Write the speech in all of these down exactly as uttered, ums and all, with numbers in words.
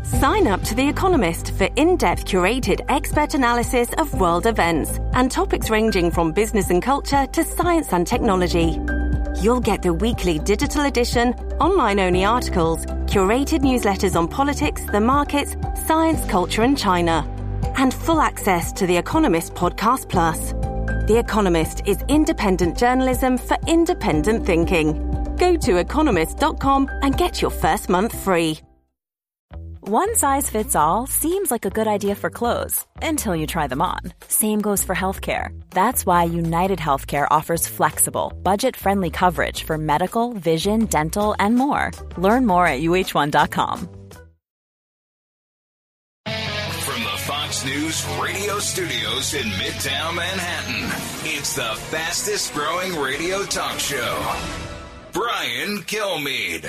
Sign up to The Economist for in-depth curated expert analysis of world events and topics ranging from business and culture to science and technology. You'll get the weekly digital edition, online-only articles, curated newsletters on politics, the markets, science, culture and China, and full access to The Economist Podcast Plus. The Economist is independent journalism for independent thinking. Go to economist dot com and get your first month free. One size fits all seems like a good idea for clothes until you try them on. Same goes for healthcare. That's why United Healthcare offers flexible, budget-friendly coverage for medical, vision, dental, and more. Learn more at U H one dot com. From the Fox News radio studios in Midtown Manhattan, it's the fastest growing radio talk show. Brian Kilmeade.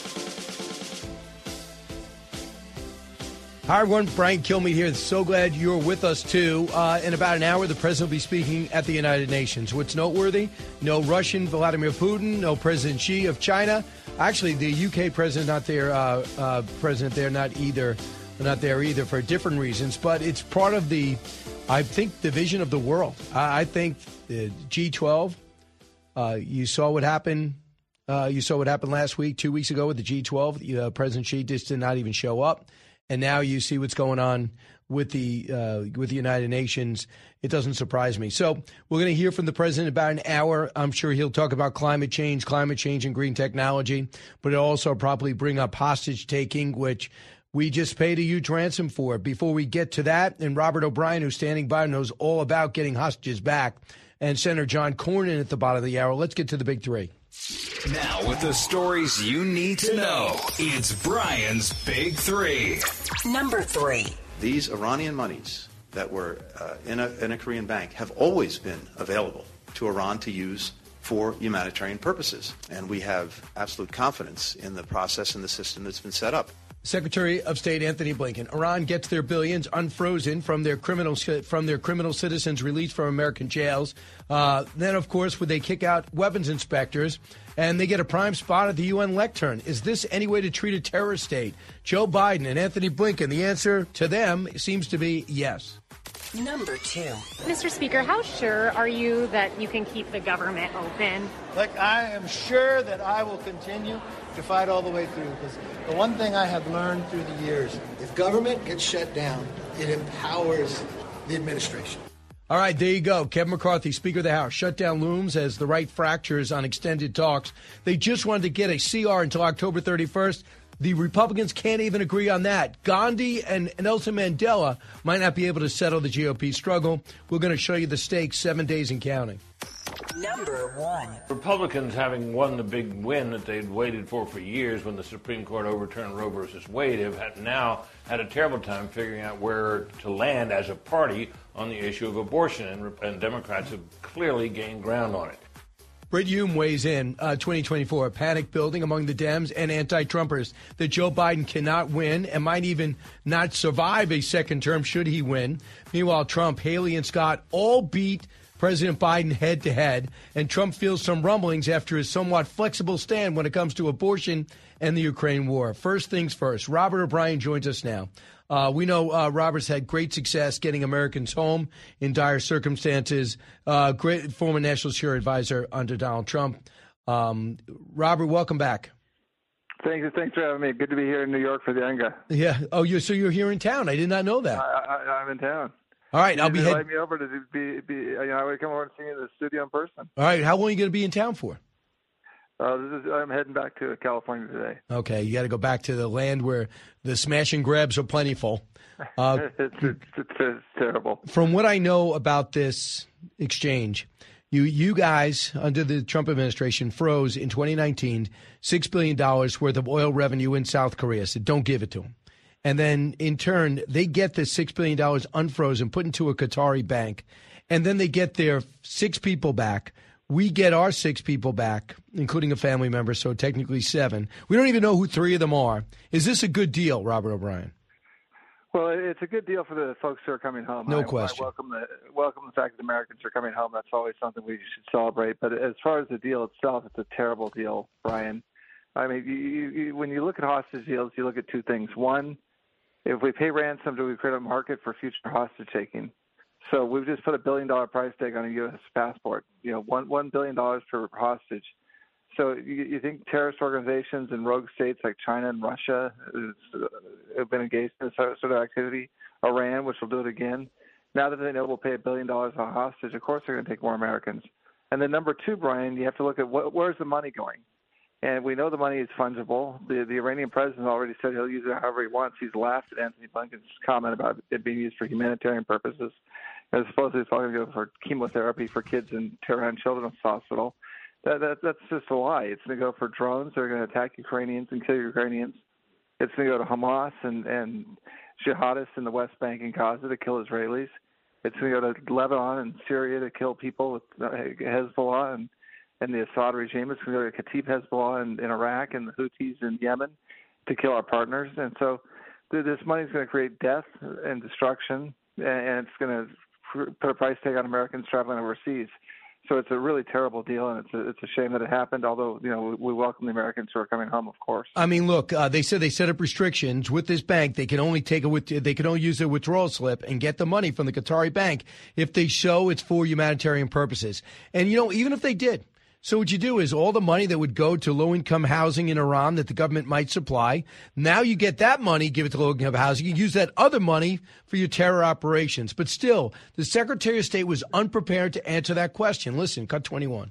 Hi, everyone. Brian Kilmeade here. So glad you're with us, too. Uh, in about an hour, the president will be speaking at the United Nations. What's noteworthy? No Russian Vladimir Putin, no President Xi of China. Actually, the U K president not there, uh, uh, president there, not either, not there either for different reasons. But it's part of the, I think, the vision of the world. I, I think the G twelve, uh, you saw what happened. Uh, you saw what happened last week, two weeks ago with the G twelve. Uh, President Xi just did not even show up. And now you see what's going on with the uh, with the United Nations. It doesn't surprise me. So we're going to hear from the president in about an hour. I'm sure he'll talk about climate change, climate change and green technology, but it'll also probably bring up hostage taking, which we just paid a huge ransom for. Before we get to that, and Robert O'Brien, who's standing by, knows all about getting hostages back, and Senator John Cornyn at the bottom of the hour. Let's get to the big three. Now, with the stories you need to know, it's Brian's Big Three. Number three. These Iranian monies that were uh, in, a, in a Korean bank have always been available to Iran to use for humanitarian purposes. And we have absolute confidence in the process and the system that's been set up. Secretary of State Antony Blinken. Iran gets their billions unfrozen from their criminal from their criminal citizens released from American jails. Uh, then, of course, would they kick out weapons inspectors, and they get a prime spot at the U N lectern. Is this any way to treat a terrorist state? Joe Biden and Antony Blinken. The answer to them seems to be yes. Number two. Mister Speaker, how sure are you that you can keep the government open? Look, I am sure that I will continue to fight all the way through, because the one thing I have learned through the years, if government gets shut down, it empowers the administration. All right, there you go. Kevin McCarthy, Speaker of the House. Shutdown looms as the right fractures on extended talks. They just wanted to get a C R until October thirty-first. The Republicans can't even agree on that. Gandhi and Nelson Mandela might not be able to settle the G O P struggle. We're going to show you the stakes, seven days and counting. Number one. Republicans, having won the big win that they'd waited for for years when the Supreme Court overturned Roe versus Wade, have had now had a terrible time figuring out where to land as a party on the issue of abortion, and, and Democrats have clearly gained ground on it. Brit Hume weighs in, uh, twenty twenty-four, panic building among the Dems and anti-Trumpers that Joe Biden cannot win and might even not survive a second term should he win. Meanwhile, Trump, Haley, and Scott all beat President Biden head-to-head, and Trump feels some rumblings after his somewhat flexible stand when it comes to abortion and the Ukraine war. First things first, Robert O'Brien joins us now. Uh, we know uh, Robert's had great success getting Americans home in dire circumstances. Uh, great former National Security Advisor under Donald Trump. Um, Robert, welcome back. Thanks, thanks for having me. Good to be here in New York for the Enga. Yeah. Oh, you so you're here in town. I did not know that. I, I, I'm in town. All right, you I'll be head- invite me over to be, be you know, I would come over and see you in the studio in person. All right, how long are you going to be in town for? Uh, this is, I'm heading back to California today. Okay, you got to go back to the land where the smash and grabs are plentiful. Uh, it's, it's, it's, it's terrible. From what I know about this exchange, you you guys under the Trump administration froze in twenty nineteen six billion dollars worth of oil revenue in South Korea. So don't give it to them. And then, in turn, they get this six billion dollars unfrozen, put into a Qatari bank, and then they get their six people back. We get our six people back, including a family member, so technically seven. We don't even know who three of them are. Is this a good deal, Robert O'Brien? Well, it's a good deal for the folks who are coming home. No I, question. I welcome the welcome the fact that Americans are coming home. That's always something we should celebrate. But as far as the deal itself, it's a terrible deal, Brian. I mean, you, you, when you look at hostage deals, you look at two things. One, If we pay ransom, do we create a market for future hostage taking? So we've just put a billion dollar price tag on a U S passport. You know, one one billion dollars per hostage. So you, you think terrorist organizations in rogue states like China and Russia is, uh, have been engaged in this sort of activity? Iran, which will do it again. Now that they know we'll pay a billion dollars on a hostage, of course they're going to take more Americans. And then number two, Brian, you have to look at what, where's the money going? And we know the money is fungible. The, the Iranian president already said he'll use it however he wants. He's laughed at Anthony Blinken's comment about it being used for humanitarian purposes. And supposedly it's all going to go for chemotherapy for kids in Tehran Children's Hospital. That, that, that's just a lie. It's going to go for drones. They're going to attack Ukrainians and kill Ukrainians. It's going to go to Hamas and, and jihadists in the West Bank and Gaza to kill Israelis. It's going to go to Lebanon and Syria to kill people with Hezbollah and, and the Assad regime. It's going to go to Kataib Hezbollah in, in Iraq and the Houthis in Yemen to kill our partners. And so this money is going to create death and destruction, and it's going to put a price tag on Americans traveling overseas. So it's a really terrible deal, and it's a, it's a shame that it happened, although, you know, we, we welcome the Americans who are coming home, of course. I mean, look, uh, they said they set up restrictions with this bank. They can only take a with they can only use their withdrawal slip and get the money from the Qatari bank if they show it's for humanitarian purposes. And, you know, even if they did. So what you do is all the money that would go to low-income housing in Iran that the government might supply, now you get that money, give it to low-income housing. You use that other money for your terror operations. But still, the Secretary of State was unprepared to answer that question. Listen, cut twenty-one.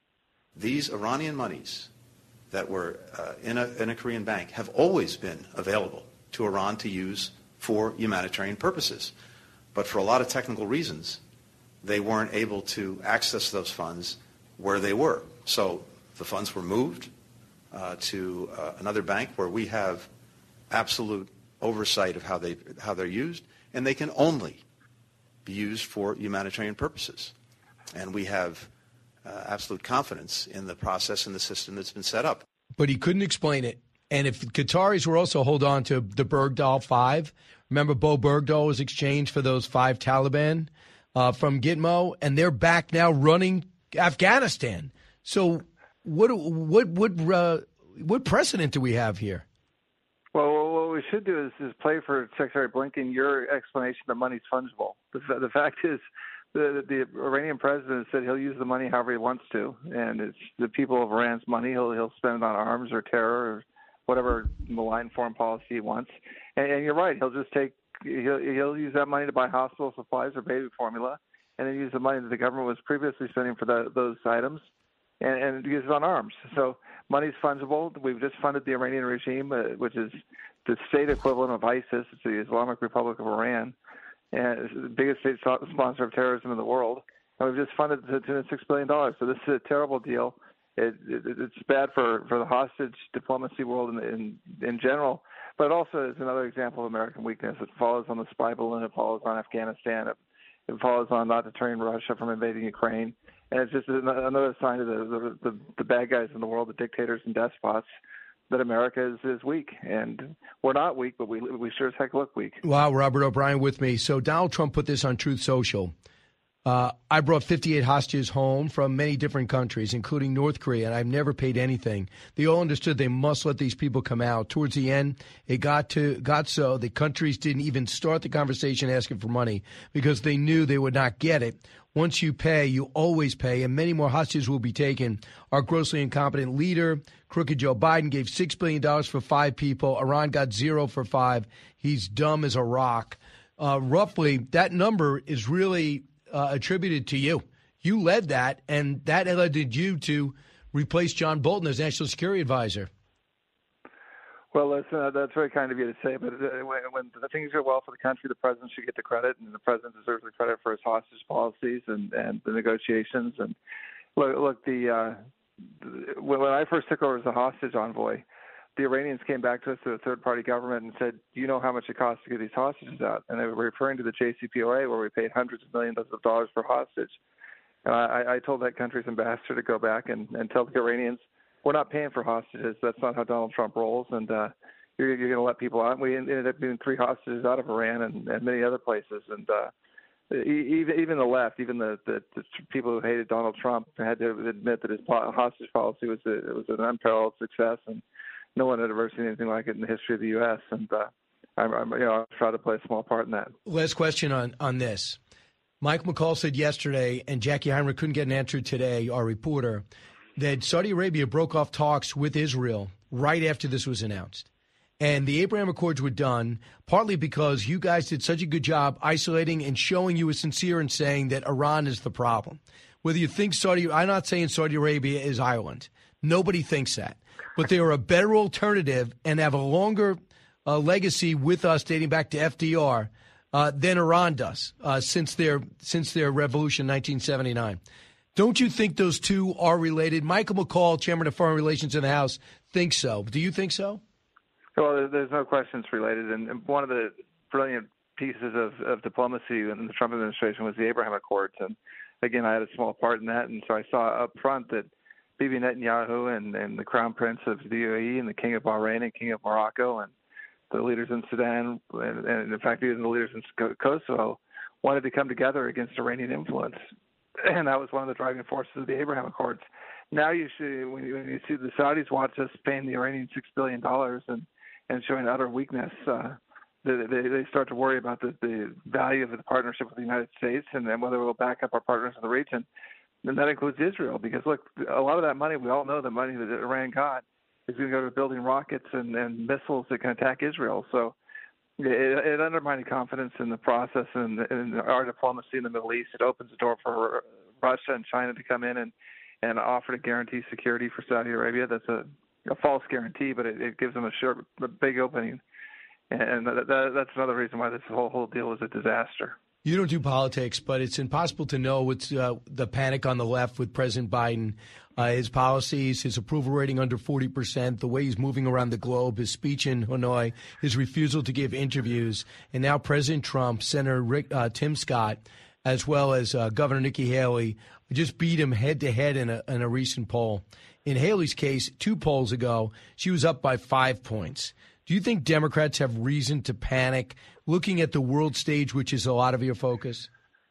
These Iranian monies that were uh, in, a, in a Korean bank have always been available to Iran to use for humanitarian purposes. But for a lot of technical reasons, they weren't able to access those funds where they were. So the funds were moved uh, to uh, another bank where we have absolute oversight of how they how they're used, and they can only be used for humanitarian purposes. And we have uh, absolute confidence in the process and the system that's been set up. But he couldn't explain it. And if Qataris were also hold on to the Bergdahl Five, remember Bo Bergdahl was exchanged for those five Taliban uh, from Gitmo, and they're back now running Afghanistan. So what what what uh, what precedent do we have here? Well, what we should do is, is play for Secretary Blinken your explanation that money's fungible. The, the fact is the, the Iranian president said he'll use the money however he wants to, and it's the people of Iran's money. He'll he'll spend it on arms or terror or whatever malign foreign policy he wants. And, and you're right. He'll just take he'll he'll use that money to buy hospital supplies or baby formula, and then use the money that the government was previously spending for the, those items and, and use it on arms. So money's fungible. We've just funded the Iranian regime, uh, which is the state equivalent of ISIS. It's the Islamic Republic of Iran, and it's the biggest state sponsor of terrorism in the world. And we've just funded it to the tune of six billion dollars. So this is a terrible deal. It, it, it's bad for, for the hostage diplomacy world in, in, in general, but it also is another example of American weakness. It follows on the spy balloon. It follows on Afghanistan. It, It follows on not deterring Russia from invading Ukraine. And it's just another sign of the, the, the bad guys in the world, the dictators and despots, that America is, is weak. And we're not weak, but we we sure as heck look weak. Wow, Robert O'Brien with me. So Donald Trump put this on Truth Social. Uh, I brought fifty-eight hostages home from many different countries, including North Korea, and I've never paid anything. They all understood they must let these people come out. Towards the end, it got to got so the countries didn't even start the conversation asking for money because they knew they would not get it. Once you pay, you always pay, and many more hostages will be taken. Our grossly incompetent leader, crooked Joe Biden, gave six billion dollars for five people. Iran got zero for five. He's dumb as a rock. Uh, roughly, that number is really Uh, attributed to you. You led that, and that led you to replace John Bolton as National Security Advisor. Well, listen, uh, that's very kind of you to say, but uh, when, when things go well for the country, the president should get the credit, and the president deserves the credit for his hostage policies and, and the negotiations. And look, look the, uh, the when I first took over as a hostage envoy, the Iranians came back to us to a third-party government and said, do you know how much it costs to get these hostages out? And they were referring to the J C P O A, where we paid hundreds of millions of dollars per hostage. And I, I told that country's ambassador to go back and, and tell the Iranians, we're not paying for hostages. That's not how Donald Trump rolls, and uh, you're, you're going to let people out. And we ended up getting three hostages out of Iran and, and many other places. And uh, even, even the left, even the, the, the people who hated Donald Trump had to admit that his hostage policy was, a, it was an unparalleled success, and no one had ever seen anything like it in the history of the U S. And uh, I'm, I'm you know I'll try to play a small part in that. Last question on on this. Mike McCall said yesterday, and Jackie Heinrich couldn't get an answer today, our reporter, that Saudi Arabia broke off talks with Israel right after this was announced. And the Abraham Accords were done partly because you guys did such a good job isolating and showing you were sincere in saying that Iran is the problem. Whether you think Saudi, I'm not saying Saudi Arabia is Ireland. Nobody thinks that. But they are a better alternative and have a longer uh, legacy with us dating back to F D R uh, than Iran does uh, since their since their revolution in nineteen seventy-nine. Don't you think those two are related? Michael McCall, chairman of Foreign Relations in the House, thinks so. Do you think so? Well, there's no question it's related. And one of the brilliant pieces of, of diplomacy in the Trump administration was the Abraham Accords. And again, I had a small part in that. And so I saw up front that Bibi Netanyahu and, and the Crown Prince of the U A E and the King of Bahrain and King of Morocco and the leaders in Sudan and, and in fact, even the leaders in Kosovo wanted to come together against Iranian influence. And that was one of the driving forces of the Abraham Accords. Now you see, when you, when you see the Saudis watch us paying the Iranians six billion dollars and and showing utter weakness, uh, they, they, they start to worry about the, the value of the partnership with the United States and then whether we'll back up our partners in the region. And that includes Israel, because, look, a lot of that money, we all know the money that Iran got is going to go to building rockets and, and missiles that can attack Israel. So it, it undermined confidence in the process and in our diplomacy in the Middle East. It opens the door for Russia and China to come in and, and offer to guarantee security for Saudi Arabia. That's a a false guarantee, but it, it gives them a short, a big opening, and that, that, that's another reason why this whole whole deal is a disaster. You don't do politics, but it's impossible to know what's uh, the panic on the left with President Biden, uh, his policies, his approval rating under forty percent, the way he's moving around the globe, his speech in Hanoi, his refusal to give interviews, and now President Trump, Senator Rick, uh, Tim Scott, as well as uh, Governor Nikki Haley, just beat him head-to-head in a, in a recent poll. In Haley's case, two polls ago, she was up by five points. Do you think Democrats have reason to panic looking at the world stage, which is a lot of your focus?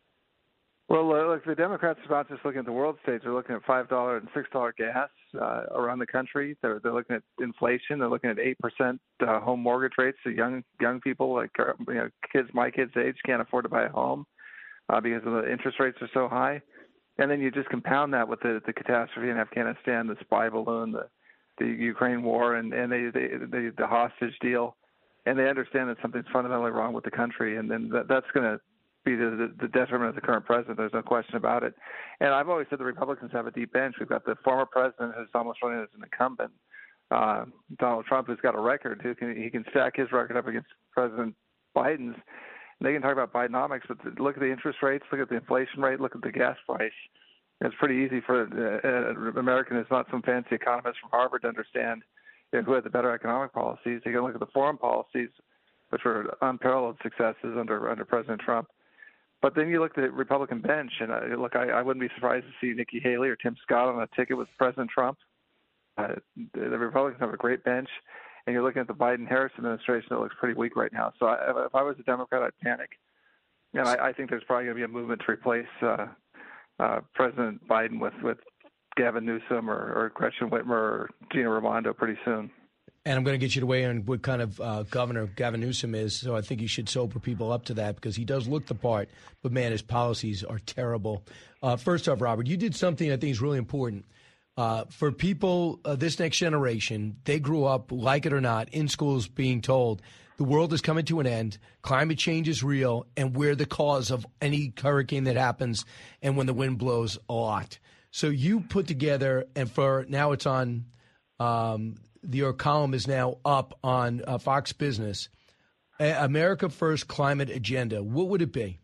Well, uh, look, the Democrats are not just looking at the world stage. They're looking at five dollars and six dollars gas uh, around the country. They're, they're looking at inflation. They're looking at eight percent uh, home mortgage rates. So young young people, like you know, kids my kids' age, can't afford to buy a home uh, because of the interest rates are so high. And then you just compound that with the, the catastrophe in Afghanistan, the spy balloon, the, the Ukraine war, and, and they, they, they, the hostage deal. And they understand that something's fundamentally wrong with the country. And then that, that's going to be the, the, the detriment of the current president. There's no question about it. And I've always said the Republicans have a deep bench. We've got the former president who's almost running as an incumbent, uh, Donald Trump, who's got a record. Who can, he can stack his record up against President Biden's. They can talk about Bidenomics, but look at the interest rates, look at the inflation rate, look at the gas price. It's pretty easy for an American who's not some fancy economist from Harvard to understand, you know, who had the better economic policies. You can look at the foreign policies, which were unparalleled successes under under President Trump. But then you look at the Republican bench, and I, look, I, I wouldn't be surprised to see Nikki Haley or Tim Scott on a ticket with President Trump. Uh, the, the Republicans have a great bench. And you're looking at the Biden-Harris administration that looks pretty weak right now. So I, if I was a Democrat, I'd panic. And I, I think there's probably going to be a movement to replace uh, uh, President Biden with, with Gavin Newsom or, or Gretchen Whitmer or Gina Raimondo pretty soon. And I'm going to get you to weigh in what kind of uh, governor Gavin Newsom is. So I think you should sober people up to that because he does look the part. But, man, his policies are terrible. Uh, first off, Robert, you did something I think is really important. Uh, for people, uh, this next generation, they grew up, like it or not, in schools being told the world is coming to an end, climate change is real, and we're the cause of any hurricane that happens and when the wind blows a lot. So you put together, and for now it's on, um, your column is now up on uh, Fox Business, America First Climate Agenda. What would it be?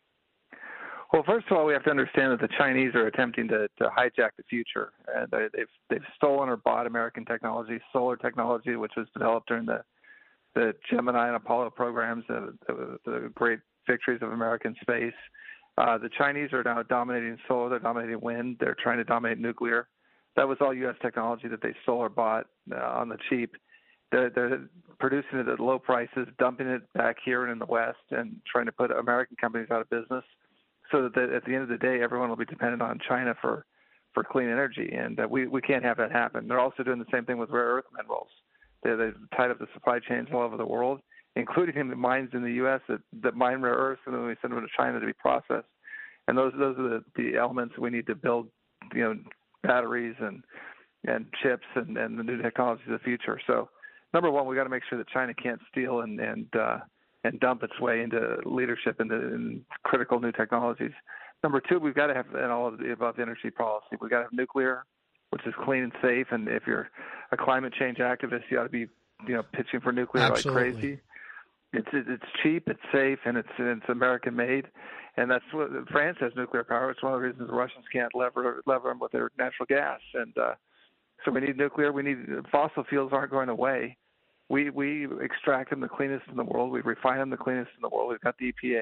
Well, first of all, we have to understand that the Chinese are attempting to, to hijack the future. And they, they've they've stolen or bought American technology, solar technology, which was developed during the the Gemini and Apollo programs, the, the, the great victories of American space. Uh, the Chinese are now dominating solar. They're dominating wind. They're trying to dominate nuclear. That was all U S technology that they stole or bought uh, on the cheap. They're, they're producing it at low prices, dumping it back here and in the West, and trying to put American companies out of business. So that at the end of the day, everyone will be dependent on China for, for clean energy, and uh, we, we can't have that happen. They're also doing the same thing with rare earth minerals. They, they've tied up the supply chains all over the world, including in the mines in the U S that, that mine rare earths, and then we send them to China to be processed. And those those are the, the elements we need to build, you know, batteries and and chips and, and the new technologies of the future. So, number one, we got to make sure that China can't steal and and uh, and dump its way into leadership in, the, in critical new technologies. Number two, we've got to have an all of the above energy policy. We've got to have nuclear, which is clean and safe. And if you're a climate change activist, you ought to be, you know, pitching for nuclear Absolutely. like crazy. It's it's cheap, it's safe, and it's it's American made. And that's what France has nuclear power. It's one of the reasons the Russians can't lever lever them with their natural gas. And uh, so we need nuclear. We need fossil fuels aren't going away. We we extract them the cleanest in the world. We refine them the cleanest in the world. We've got the E P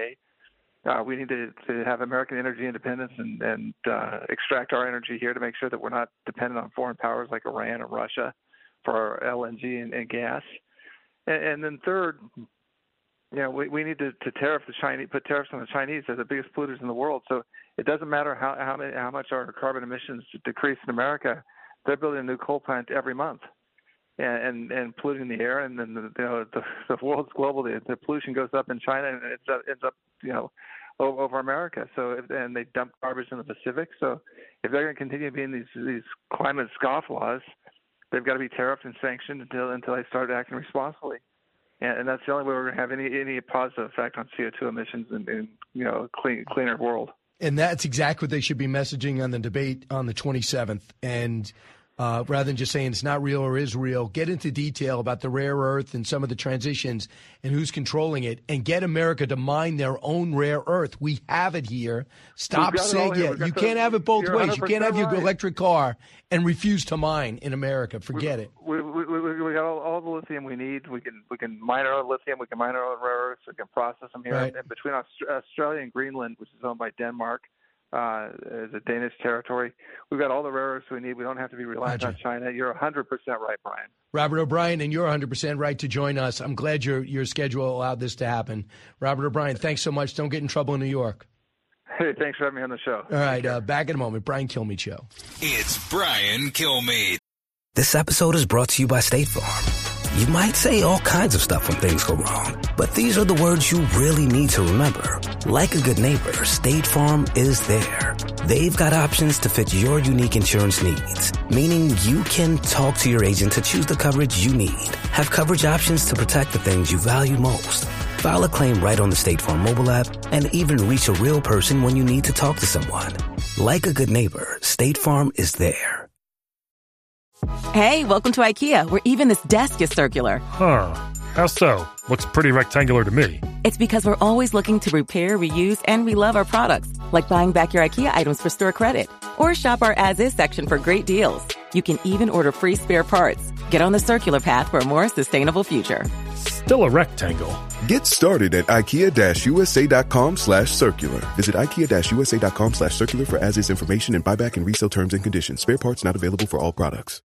A. Uh, we need to, to have American energy independence and, and uh, extract our energy here to make sure that we're not dependent on foreign powers like Iran or Russia for our L N G and, and gas. And, and then third, you know, we, we need to, to tariff the Chinese, put tariffs on the Chinese. They're the biggest polluters in the world. So it doesn't matter how how, many, how much our carbon emissions decrease in America. They're building a new coal plant every month, and and, and polluting the air. And then the, you know, the, the world's global. The, the pollution goes up in China, and it ends up, ends up you know over, over America. So if, and they dump garbage in the Pacific. So if they're going to continue being these these climate scofflaws, they've got to be tariffed and sanctioned until until they start acting responsibly. And that's the only way we're going to have any any positive effect on C O two emissions in, in you know, a clean, cleaner world. And that's exactly what they should be messaging on the debate on the twenty-seventh. And uh, rather than just saying it's not real or is real, get into detail about the rare earth and some of the transitions and who's controlling it, and get America to mine their own rare earth. We have it here. Stop saying yeah. You can't have it both ways. You can't have your right. electric car and refuse to mine in America. Forget we, it. We, we, we, we got all, all the lithium we need. We can we can mine our own lithium. We can mine our own rare earths. We can process them here. Right. And between Australia and Greenland, which is owned by Denmark, uh, is a Danish territory, we've got all the rare earths we need. We don't have to be reliant Roger. on China. You're one hundred percent right, Brian. Robert O'Brien, and you're one hundred percent right to join us. I'm glad your your schedule allowed this to happen. Robert O'Brien, thanks so much. Don't get in trouble in New York. Hey, thanks for having me on the show. All right, uh, back in a moment. Brian Kilmeade Show. It's Brian Kilmeade. This episode is brought to you by State Farm. You might say all kinds of stuff when things go wrong, but these are the words you really need to remember. Like a good neighbor, State Farm is there. They've got options to fit your unique insurance needs, meaning you can talk to your agent to choose the coverage you need. Have coverage options to protect the things you value most. File a claim right on the State Farm mobile app, and even reach a real person when you need to talk to someone. Like a good neighbor, State Farm is there. Hey, welcome to IKEA, where even this desk is circular. Huh. How so? Looks pretty rectangular to me. It's because we're always looking to repair, reuse, and relove our products, like buying back your IKEA items for store credit. Or shop our as-is section for great deals. You can even order free spare parts. Get on the circular path for a more sustainable future. Still a rectangle. Get started at IKEA-USA.com slash circular. Visit IKEA-USA.com slash circular for as-is information and buyback and resale terms and conditions. Spare parts not available for all products.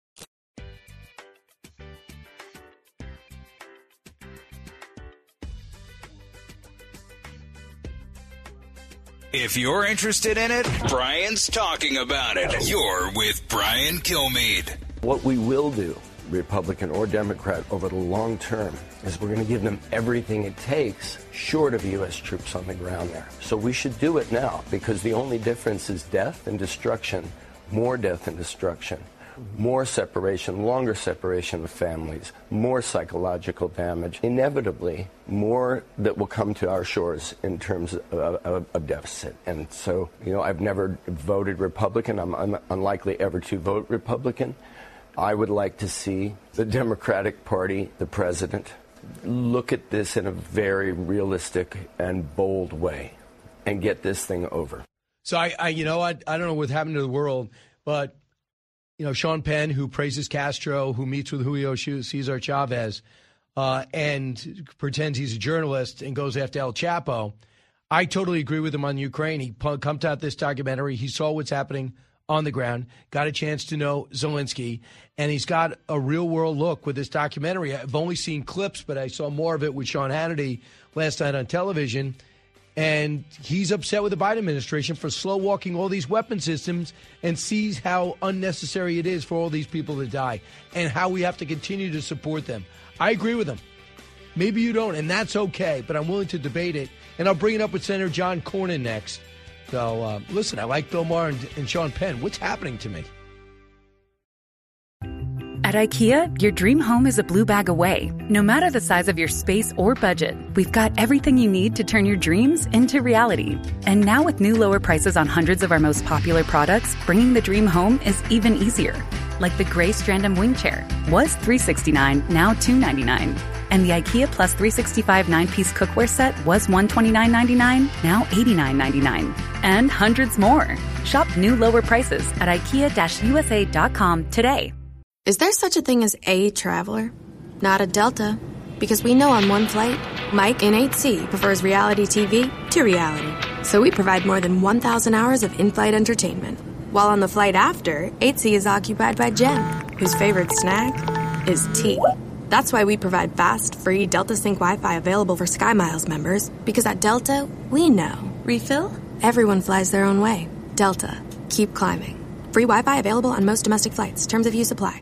If you're interested in it, Brian's talking about it. You're with Brian Kilmeade. What we will do, Republican or Democrat, over the long term, is we're going to give them everything it takes short of U S troops on the ground there. So we should do it now, because the only difference is death and destruction, more death and destruction, more separation, longer separation of families, more psychological damage, inevitably more that will come to our shores in terms of, of, of deficit. And so, you know, I've never voted Republican. I'm un- unlikely ever to vote Republican. I would like to see the Democratic Party, the president, look at this in a very realistic and bold way and get this thing over. So I, I you know, I, I don't know what happened to the world, but you know, Sean Penn, who praises Castro, who meets with Julio Cesar Chavez, uh, and pretends he's a journalist and goes after El Chapo. I totally agree with him on Ukraine. He pumped out this documentary. He saw what's happening on the ground, got a chance to know Zelensky, and he's got a real-world look with this documentary. I've only seen clips, but I saw more of it with Sean Hannity last night on television. And he's upset with the Biden administration for slow-walking all these weapon systems, and sees how unnecessary it is for all these people to die and how we have to continue to support them. I agree with him. Maybe you don't, and that's okay, but I'm willing to debate it. And I'll bring it up with Senator John Cornyn next. So, uh, listen, I like Bill Maher and, and Sean Penn. What's happening to me? At IKEA, your dream home is a blue bag away. No matter the size of your space or budget, we've got everything you need to turn your dreams into reality. And now with new lower prices on hundreds of our most popular products, bringing the dream home is even easier. Like the gray Strandom wing chair was three hundred sixty-nine dollars, now two hundred ninety-nine dollars. And the IKEA Plus three sixty-five nine-piece cookware set was one hundred twenty-nine ninety-nine, now eighty-nine ninety-nine. And hundreds more. Shop new lower prices at ikea U S A dot com today. Is there such a thing as a traveler? Not a Delta. Because we know on one flight, Mike in eight C prefers reality T V to reality. So we provide more than one thousand hours of in-flight entertainment. While on the flight after, eight C is occupied by Jen, whose favorite snack is tea. That's why we provide fast, free Delta Sync Wi-Fi available for SkyMiles members. Because at Delta, we know. Refill? Everyone flies their own way. Delta. Keep climbing. Free Wi-Fi available on most domestic flights. Terms of use apply.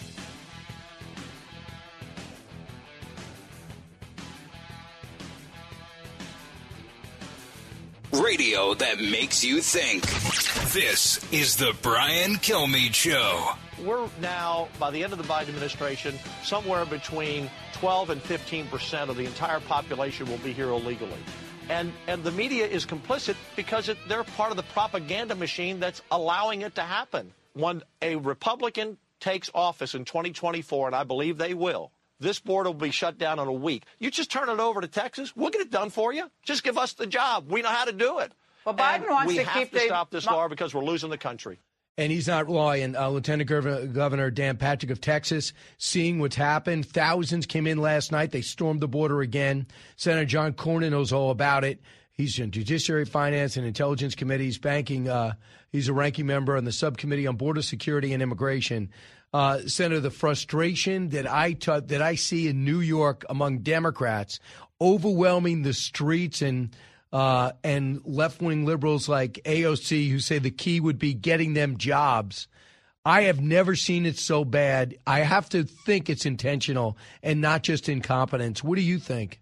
Radio that makes you think. This is the Brian Kilmeade Show. We're now, by the end of the Biden administration, somewhere between twelve and fifteen percent of the entire population will be here illegally. And and the media is complicit because it, they're part of the propaganda machine that's allowing it to happen. When a Republican takes office in twenty twenty-four, and I believe they will, this board will be shut down in a week. You just turn it over to Texas. We'll get it done for you. Just give us the job. We know how to do it. Well, Biden and wants we to have keep to the stop this law because we're losing the country. And he's not lying. Uh, Lieutenant Governor, Governor Dan Patrick of Texas, seeing what's happened. Thousands came in last night. They stormed the border again. Senator John Cornyn knows all about it. He's in Judiciary, Finance, and Intelligence Committees, banking. Uh, he's a ranking member on the subcommittee on Border Security and Immigration. Uh, Senator, the frustration that I t- that I see in New York among Democrats overwhelming the streets and uh, and left-wing liberals like A O C who say the key would be getting them jobs. I have never seen it so bad. I have to think it's intentional and not just incompetence. What do you think?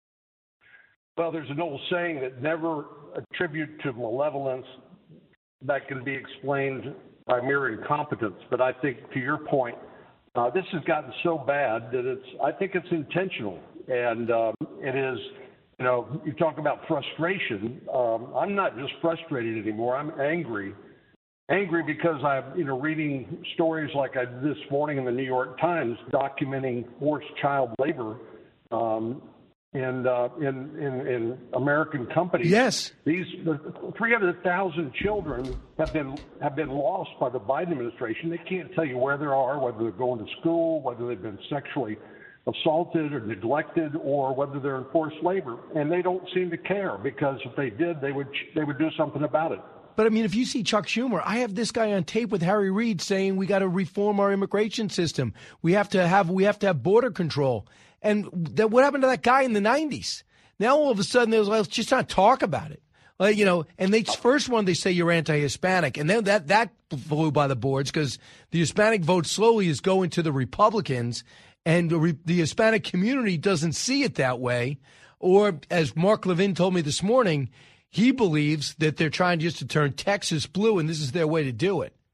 Well, there's an old saying that never attribute to malevolence that can be explained by mere incompetence. But I think, to your point, uh, this has gotten so bad that it's, I think it's intentional. And um, it is, you know, you talk about frustration. Um, I'm not just frustrated anymore. I'm angry. Angry because I'm, you know, reading stories like I did this morning in the New York Times documenting forced child labor um, in, uh, in, in, in American companies. Yes. These three hundred thousand children have been have been lost by the Biden administration. They can't tell you where they are, whether they're going to school, whether they've been sexually assaulted or neglected, or whether they're in forced labor. And they don't seem to care, because if they did, they would they would do something about it. But, I mean, if you see Chuck Schumer, I have this guy on tape with Harry Reid saying we got to reform our immigration system. We have to have we have to have border control. And that, what happened to that guy in the nineties? Now, all of a sudden, they was like, let's just not talk about it. Like, you know, and they first one, they say you're anti-Hispanic. And then that, that flew by the boards because the Hispanic vote slowly is going to the Republicans. And the, re, the Hispanic community doesn't see it that way. Or, as Mark Levin told me this morning, he believes that they're trying just to turn Texas blue, and this is their way to do it.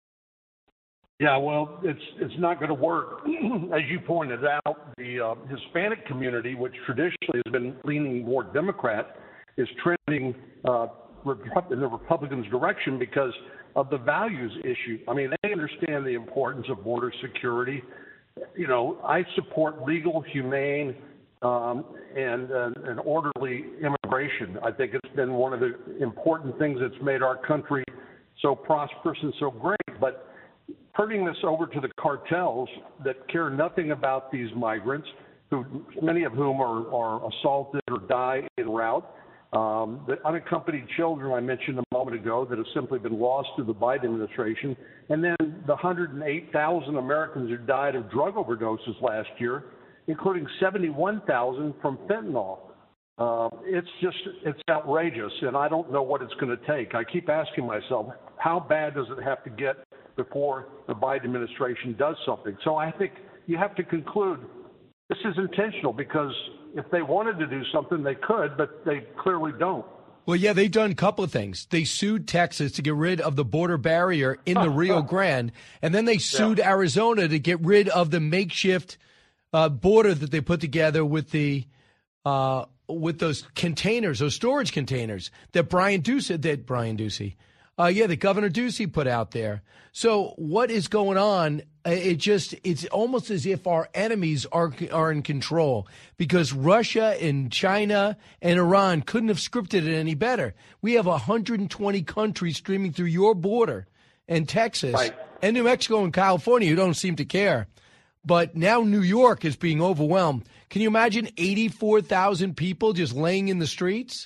Yeah, well, it's it's not going to work. As you pointed out, the uh, Hispanic community, which traditionally has been leaning more Democrat, is trending uh, in the Republicans' direction because of the values issue. I mean, they understand the importance of border security. You know, I support legal, humane, um, and, and, and orderly immigration. I think it's been one of the important things that's made our country so prosperous and so great. But turning this over to the cartels that care nothing about these migrants, who many of whom are, are assaulted or die en route, um, the unaccompanied children I mentioned a moment ago that have simply been lost to the Biden administration, and then the one hundred eight thousand Americans who died of drug overdoses last year, including seventy-one thousand from fentanyl. Uh, it's just, it's outrageous, and I don't know what it's going to take. I keep asking myself, how bad does it have to get before the Biden administration does something? So I think you have to conclude this is intentional because if they wanted to do something, they could, but they clearly don't. Well, yeah, they've done a couple of things. They sued Texas to get rid of the border barrier in the Rio Grande, and then they sued yeah. Arizona to get rid of the makeshift uh, border that they put together with the uh, with those containers, those storage containers that Brian Ducey, that Brian Ducey, uh, yeah, that Governor Ducey put out there. So what is going on? It just, it's almost as if our enemies are are in control because Russia and China and Iran couldn't have scripted it any better. We have one hundred twenty countries streaming through your border and Texas right. and New Mexico and California who don't seem to care. But now New York is being overwhelmed. Can you imagine eighty-four thousand people just laying in the streets?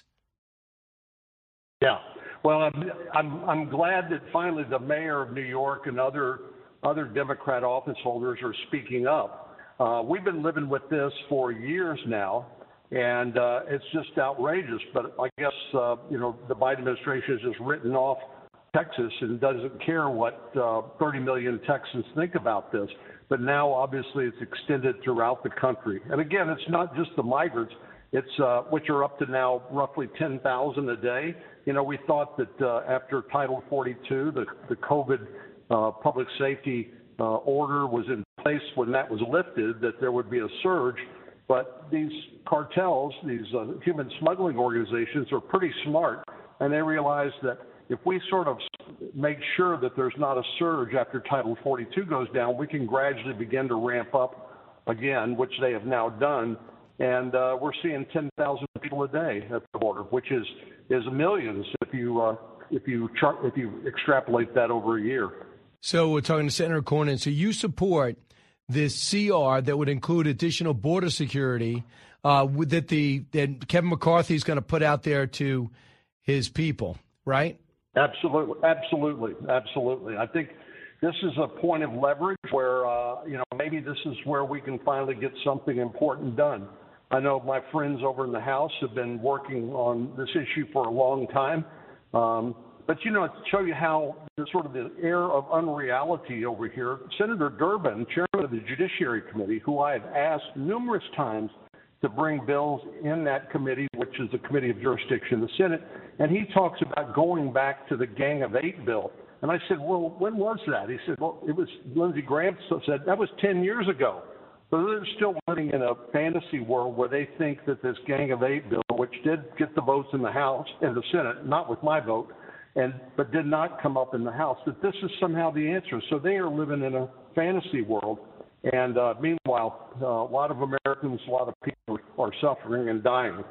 Yeah. Well, I'm, I'm, I'm glad that finally the mayor of New York and other Other Democrat office holders are speaking up. Uh, we've been living with this for years now, and uh, it's just outrageous. But I guess, uh, you know, the Biden administration has just written off Texas and doesn't care what uh, thirty million Texans think about this. But now, obviously, it's extended throughout the country. And again, it's not just the migrants, it's uh, which are up to now roughly ten thousand a day. You know, we thought that uh, after Title forty-two, the, the COVID Uh, public safety uh, order was in place when that was lifted, that there would be a surge. But these cartels, these uh, human smuggling organizations are pretty smart, and they realize that if we sort of make sure that there's not a surge after Title forty-two goes down, we can gradually begin to ramp up again, which they have now done. And uh, we're seeing ten thousand people a day at the border, which is, is millions if you, uh, if you chart, if you extrapolate that over a year. So we're talking to Senator Cornyn. So you support this C R that would include additional border security uh, that the that Kevin McCarthy is going to put out there to his people, right? Absolutely, absolutely, absolutely. I think this is a point of leverage where uh, you know maybe this is where we can finally get something important done. I know my friends over in the House have been working on this issue for a long time. Um, But, you know, to show you how the sort of the air of unreality over here, Senator Durbin, chairman of the Judiciary Committee, who I have asked numerous times to bring bills in that committee, which is the Committee of Jurisdiction, the Senate, and he talks about going back to the Gang of Eight bill. And I said, well, when was that? He said, well, it was, Lindsey Graham said, that was ten years ago. So they're still living in a fantasy world where they think that this Gang of Eight bill, which did get the votes in the House and the Senate, not with my vote, and but did not come up in the House, that this is somehow the answer. So they are living in a fantasy world. And uh, meanwhile, uh, a lot of Americans, a lot of people are suffering and dying.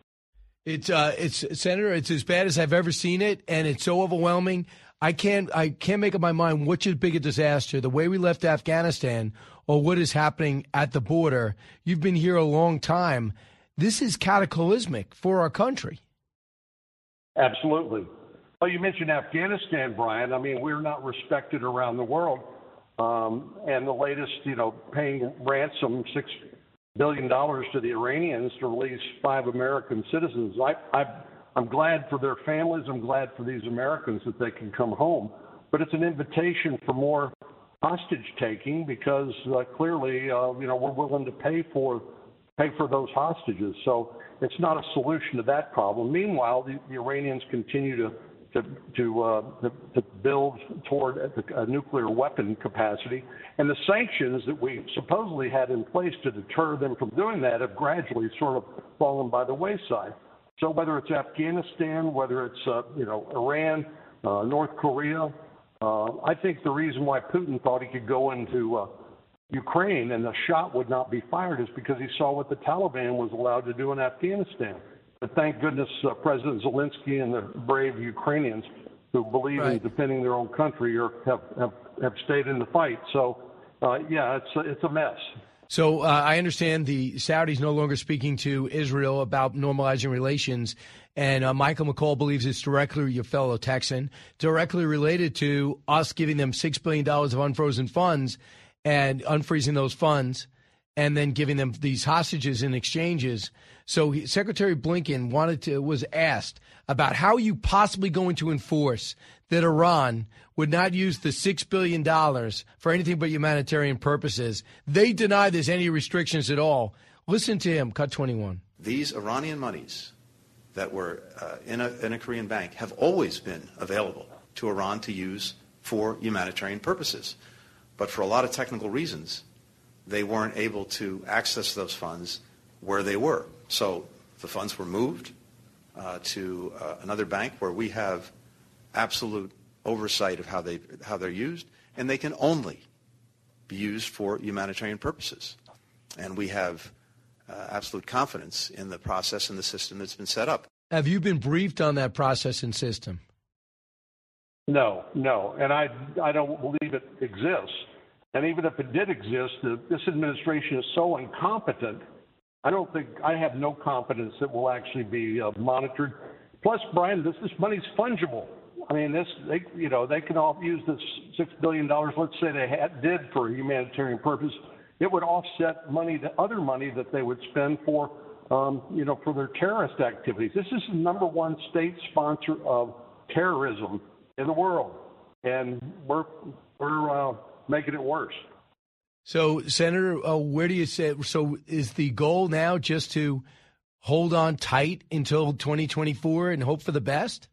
It's, uh, it's Senator, it's as bad as I've ever seen it, and it's so overwhelming. I can't, I can't make up my mind which is bigger disaster, the way we left Afghanistan or what is happening at the border. You've been here a long time. This is cataclysmic for our country. Absolutely. Well, you mentioned Afghanistan, Brian. I mean, we're not respected around the world. Um, and the latest, you know, paying ransom, six billion dollars to the Iranians to release five American citizens. I, I, I'm glad for their families. I'm glad for these Americans that they can come home. But it's an invitation for more hostage taking because uh, clearly, uh, you know, we're willing to pay for pay for those hostages. So it's not a solution to that problem. Meanwhile, the, the Iranians continue to to to, uh, to to build toward a, a nuclear weapon capacity. And the sanctions that we supposedly had in place to deter them from doing that have gradually sort of fallen by the wayside. So whether it's Afghanistan, whether it's, uh, you know, Iran, uh, North Korea, uh, I think the reason why Putin thought he could go into uh, Ukraine and the shot would not be fired is because he saw what the Taliban was allowed to do in Afghanistan. But thank goodness uh, President Zelensky and the brave Ukrainians who believe right. in defending their own country or have, have, have stayed in the fight. So, uh, yeah, it's a, it's a mess. So uh, I understand the Saudis no longer speaking to Israel about normalizing relations. And uh, Michael McCall believes it's directly, your fellow Texan, directly related to us giving them six billion dollars of unfrozen funds and unfreezing those funds and then giving them these hostages in exchanges. So he, Secretary Blinken wanted to was asked about how you possibly going to enforce that Iran would not use the six billion dollars for anything but humanitarian purposes. They deny there's any restrictions at all. Listen to him, cut twenty-one. These Iranian monies that were uh, in, a, in a Korean bank have always been available to Iran to use for humanitarian purposes. But for a lot of technical reasons, they weren't able to access those funds where they were. So the funds were moved uh, to uh, another bank where we have absolute oversight of how they how they're used, and they can only be used for humanitarian purposes. And we have uh, absolute confidence in the process and the system that's been set up. Have you been briefed on that process and system? No, no, and I I don't believe it exists. And even if it did exist, the, this administration is so incompetent. I don't think I have no confidence that will actually be uh, monitored. Plus, Brian, this this money's fungible. I mean, this they you know they can all use this six billion dollars. Let's say they had, did for a humanitarian purpose. It would offset money, the other money that they would spend for um, you know for their terrorist activities. This is the number one state sponsor of terrorism in the world, and we're we're uh, making it worse. So, Senator, uh, where do you say? So, is the goal now just to hold on tight until twenty twenty-four and hope for the best?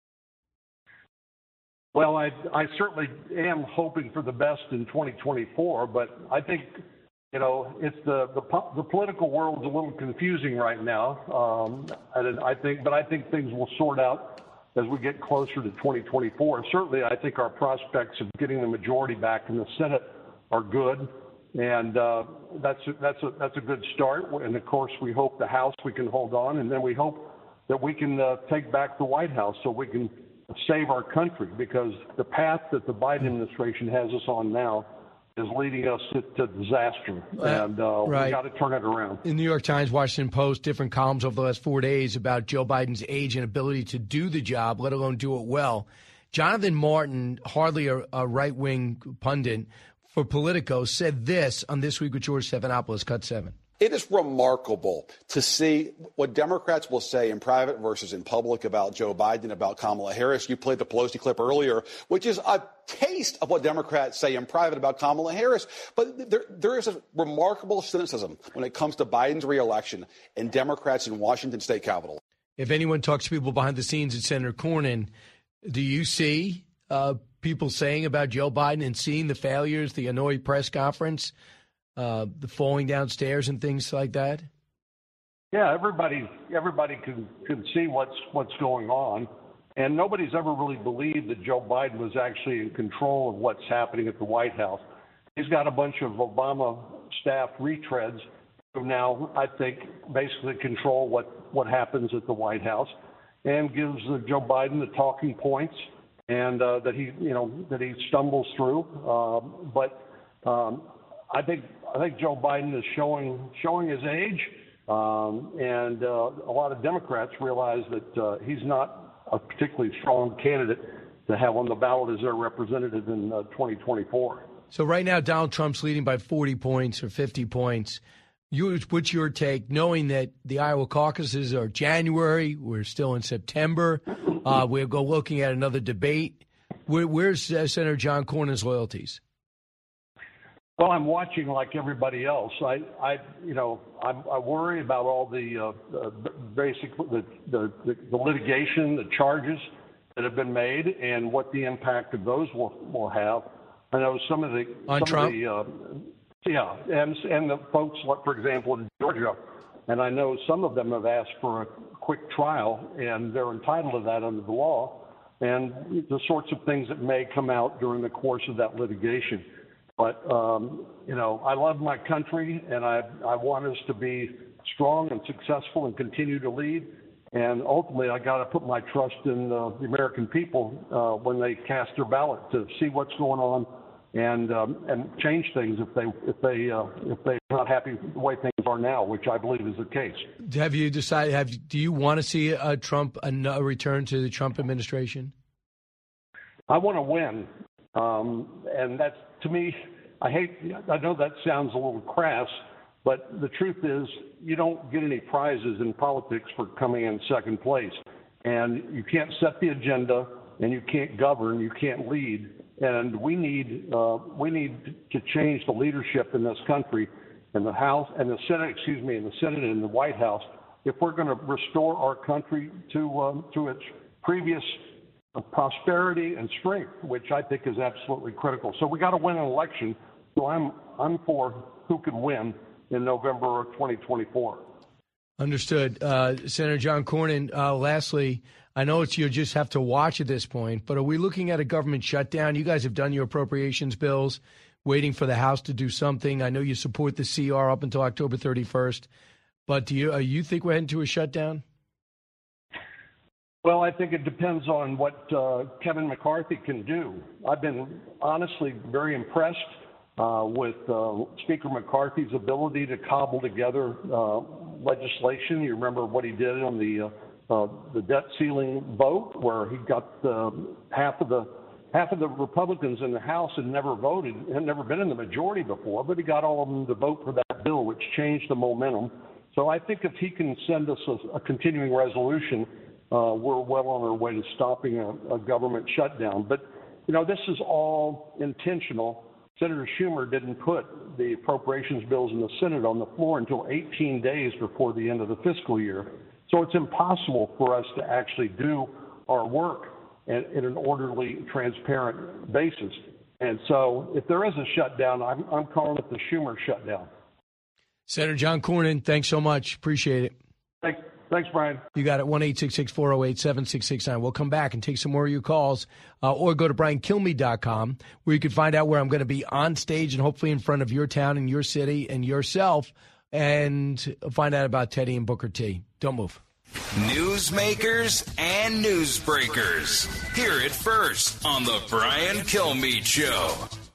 Well, I I certainly am hoping for the best in twenty twenty-four, but I think you know it's the the, the political world's a little confusing right now. Um, and I think, but I think things will sort out as we get closer to twenty twenty-four. Certainly, I think our prospects of getting the majority back in the Senate are good, and uh, that's a, that's a that's a good start. And of course, we hope the House we can hold on, and then we hope that we can uh, take back the White House so we can save our country. Because the path that the Biden administration has us on now is leading us to, to disaster, and uh, right. we got to turn it around. In New York Times, Washington Post, different columns over the last four days about Joe Biden's age and ability to do the job, let alone do it well. Jonathan Martin, hardly a, a right-wing pundit for Politico, said this on This Week with George Stephanopoulos, cut seven. It is remarkable to see what Democrats will say in private versus in public about Joe Biden, about Kamala Harris. You played the Pelosi clip earlier, which is a taste of what Democrats say in private about Kamala Harris. But there, there is a remarkable cynicism when it comes to Biden's reelection and Democrats in Washington state capitol. If anyone talks to people behind the scenes at Senator Cornyn, do you see uh, people saying about Joe Biden and seeing the failures, the Hanoi press conference, Uh, the falling downstairs and things like that? Yeah, everybody everybody can, can see what's what's going on. And nobody's ever really believed that Joe Biden was actually in control of what's happening at the White House. He's got a bunch of Obama staff retreads who now, I think, basically control what, what happens at the White House, and gives uh, Joe Biden the talking points and uh, that he, you know, that he stumbles through. Uh, but um, I think I think Joe Biden is showing showing his age, um, and uh, a lot of Democrats realize that uh, he's not a particularly strong candidate to have on the ballot as their representative in uh, twenty twenty-four. So right now, Donald Trump's leading by forty points or fifty points. You, what's your take, knowing that the Iowa caucuses are January, we're still in September, uh, we'll go looking at another debate. Where, where's uh, Senator John Cornyn's loyalties? Well, I'm watching like everybody else. I, I you know, I, I worry about all the uh, uh, basic the, the the litigation, the charges that have been made, and what the impact of those will will have. I know some of the on some Trump. Of the, uh, yeah, and and the folks, like for example in Georgia, and I know some of them have asked for a quick trial, and they're entitled to that under the law, and the sorts of things that may come out during the course of that litigation. But, um, you know, I love my country, and I, I want us to be strong and successful and continue to lead. And ultimately, I got to put my trust in uh, the American people uh, when they cast their ballot to see what's going on and um, and change things if they if they uh, if they're not happy with the way things are now, which I believe is the case. Have you decided? Have do you want to see a Trump a return to the Trump administration? I want to win, um, and that's to me. I hate. I know that sounds a little crass, But the truth is, you don't get any prizes in politics for coming in second place. And you can't set the agenda, and you can't govern, you can't lead. And we need uh, we need to change the leadership in this country, in the House and the Senate, excuse me, in the Senate and the White House, if we're going to restore our country to um, to its previous uh, prosperity and strength, which I think is absolutely critical. So we got to win an election. So I'm I'm for who can win in November of twenty twenty-four. Understood. Uh, Senator John Cornyn, uh, lastly, I know it's you just have to watch at this point, but are we looking at a government shutdown? You guys have done your appropriations bills, waiting for the House to do something. I know you support the C R up until October thirty-first, but do you, uh, you think we're heading to a shutdown? Well, I think it depends on what uh, Kevin McCarthy can do. I've been honestly very impressed uh, with uh, Speaker McCarthy's ability to cobble together uh, legislation. You remember what he did on the uh, uh, the debt ceiling vote, where he got uh, half of the half of the Republicans in the House had never voted, had never been in the majority before, but he got all of them to vote for that bill, which changed the momentum. So I think if he can send us a, a continuing resolution, uh, we're well on our way to stopping a, a government shutdown. But, you know, this is all intentional. Senator Schumer didn't put the appropriations bills in the Senate on the floor until eighteen days before the end of the fiscal year. So it's impossible for us to actually do our work in, in an orderly, transparent basis. And so if there is a shutdown, I'm, I'm calling it the Schumer shutdown. Senator John Cornyn, thanks so much. Appreciate it. Thanks, thanks Brian. You got it, one eight six six, four oh eight, seven six six nine. We'll come back and take some more of your calls, uh, or go to brian kilmeade dot com, where you can find out where I'm going to be on stage and hopefully in front of your town and your city and yourself, and find out about Teddy and Booker T. Don't move. Newsmakers and newsbreakers. Hear it first on the Brian Kilmeade Show.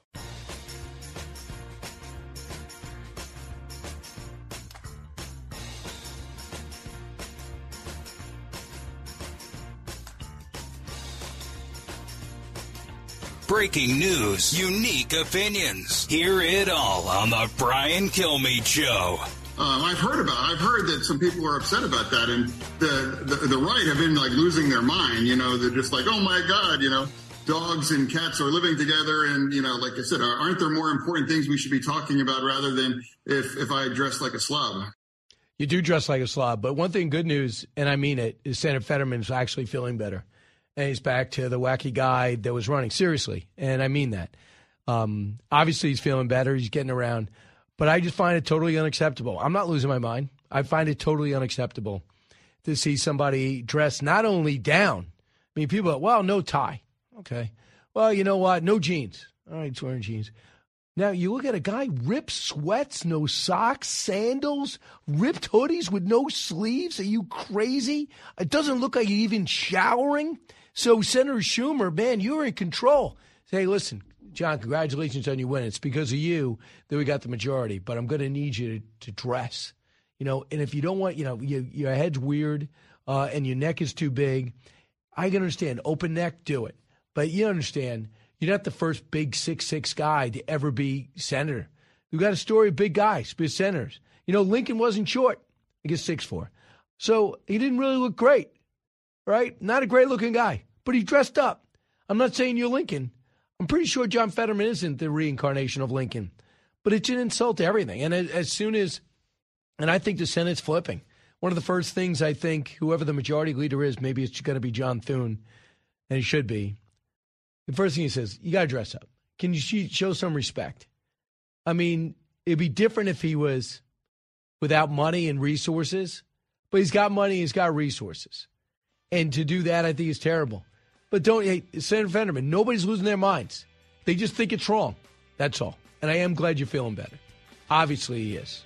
Breaking news, unique opinions. Hear it all on the Brian Kilmeade Show. Um, I've heard about. I've heard that some people are upset about that, and the, the the right have been like losing their mind. You know, they're just like, oh my God, you know, dogs and cats are living together, and you know, like I said, aren't there more important things we should be talking about rather than if if I dress like a slob? You do dress like a slob, but one thing, good news, and I mean it, is Senator Fetterman's actually feeling better, and he's back to the wacky guy that was running. Seriously, and I mean that. Um, obviously, he's feeling better. He's getting around. But I just find it totally unacceptable. I'm not losing my mind. I find it totally unacceptable to see somebody dressed not only down. I mean, people are, well, no tie. Okay. Well, you know what? No jeans. All right, he's wearing jeans. Now, you look at a guy, ripped sweats, no socks, sandals, ripped hoodies with no sleeves. Are you crazy? It doesn't look like you're even showering. So, Senator Schumer, man, you're in control. Say, listen, John, congratulations on your win. It's because of you that we got the majority, but I'm going to need you to, to dress. You know, and if you don't want, you know, you, your head's weird uh, and your neck is too big, I can understand. Open neck, do it. But you understand, you're not the first big six six guy to ever be senator. We've got a story of big guys, be senators. You know, Lincoln wasn't short. I guess six foot four. So he didn't really look great, right? Not a great-looking guy, but he dressed up. I'm not saying you're Lincoln. I'm pretty sure John Fetterman isn't the reincarnation of Lincoln, but it's an insult to everything. And as soon as, and I think the Senate's flipping. One of the first things I think, whoever the majority leader is, maybe it's going to be John Thune, and he should be. The first thing he says, you got to dress up. Can you show some respect? I mean, it'd be different if he was without money and resources, but he's got money, he's got resources. And to do that, I think is terrible. But don't, hey, Senator Fetterman, nobody's losing their minds. They just think it's wrong. That's all. And I am glad you're feeling better. Obviously, he is.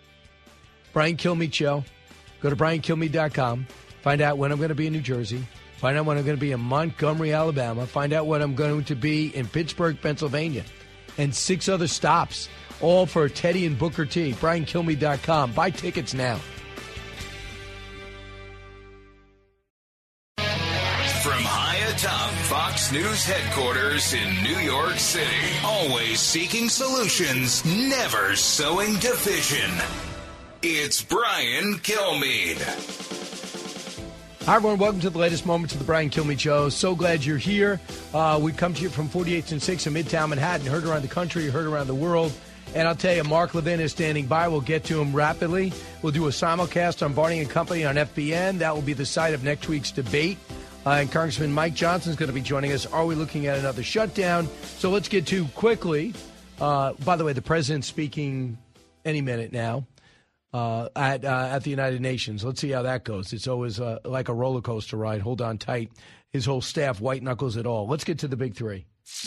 Brian Kilmeade Show. Go to brian kilmeade dot com. Find out when I'm going to be in New Jersey. Find out when I'm going to be in Montgomery, Alabama. Find out when I'm going to be in Pittsburgh, Pennsylvania. And six other stops, all for Teddy and Booker T. brian kilmeade dot com. Buy tickets now. From high atop Fox News headquarters in New York City, always seeking solutions, never sowing division. It's Brian Kilmeade. Hi, everyone. Welcome to the latest moments of the Brian Kilmeade Show. So glad you're here. Uh, we come to you from forty-eighth and sixth in Midtown Manhattan. Heard around the country, heard around the world. And I'll tell you, Mark Levin is standing by. We'll get to him rapidly. We'll do a simulcast on Barney and Company on F B N. That will be the site of next week's debate. Uh, and Congressman Mike Johnson is going to be joining us. Are we looking at another shutdown? So let's get to quickly. Uh, by the way, the president's speaking any minute now. Uh, at uh, at the United Nations. Let's see how that goes. It's always uh, like a roller coaster ride. Hold on tight. His whole staff, white knuckles it all. Let's get to the big three.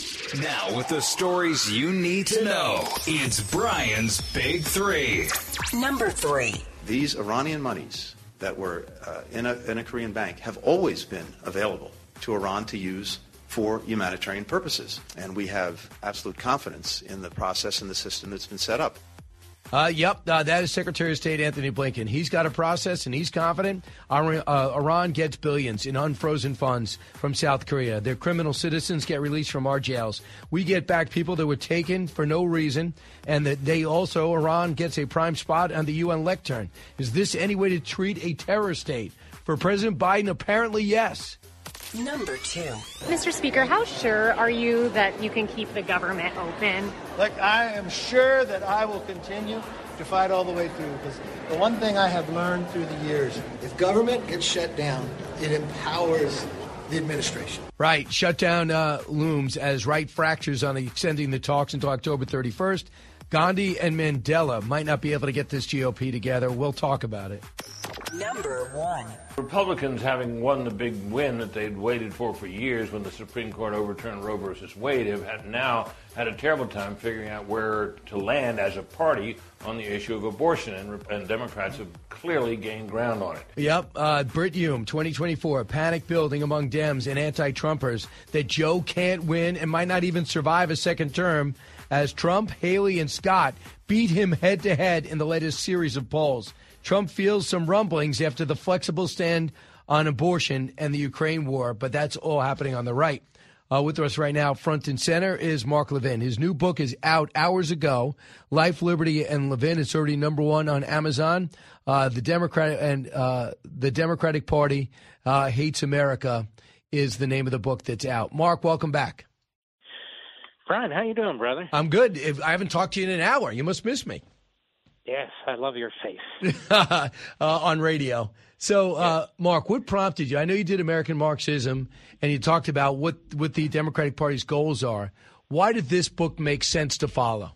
Now with the stories you need to know, it's Brian's Big Three. Number three. These Iranian monies that were uh, in, a, in a Korean bank have always been available to Iran to use for humanitarian purposes. And we have absolute confidence in the process and the system that's been set up. Uh, yep, uh, that is Secretary of State Anthony Blinken. He's got a process, and he's confident. Our, uh, Iran gets billions in unfrozen funds from South Korea. Their criminal citizens get released from our jails. We get back people that were taken for no reason, and that they also, Iran gets a prime spot on the U N lectern. Is this any way to treat a terror state? For President Biden, apparently yes. Number two. Mister Speaker, how sure are you that you can keep the government open? Look, I am sure that I will continue to fight all the way through, because the one thing I have learned through the years, if government gets shut down, it empowers the administration. Right. Shutdown uh, looms as right fractures on extending the talks until October thirty-first. Gandhi and Mandela might not be able to get this G O P together. We'll talk about it. Number one. Republicans, having won the big win that they'd waited for for years when the Supreme Court overturned Roe versus Wade, have had now had a terrible time figuring out where to land as a party on the issue of abortion, and, and Democrats have clearly gained ground on it. Yep. Uh, Brit Hume, twenty twenty-four, panic building among Dems and anti-Trumpers that Joe can't win and might not even survive a second term as Trump, Haley, and Scott beat him head-to-head in the latest series of polls. Trump feels some rumblings after the flexible stand on abortion and the Ukraine war, but that's all happening on the right. Uh, with us right now, front and center, is Mark Levin. His new book is out hours ago, Life, Liberty, and Levin. It's already number one on Amazon. Uh, the Democrat and uh, the Democratic Party uh, Hates America is the name of the book that's out. Mark, welcome back. Brian, how you doing, brother? I'm good. If I haven't talked to you in an hour. You must miss me. Yes, I love your face. uh, on radio. So, uh, Mark, what prompted you? I know you did American Marxism, and you talked about what, what the Democratic Party's goals are. Why did this book make sense to follow?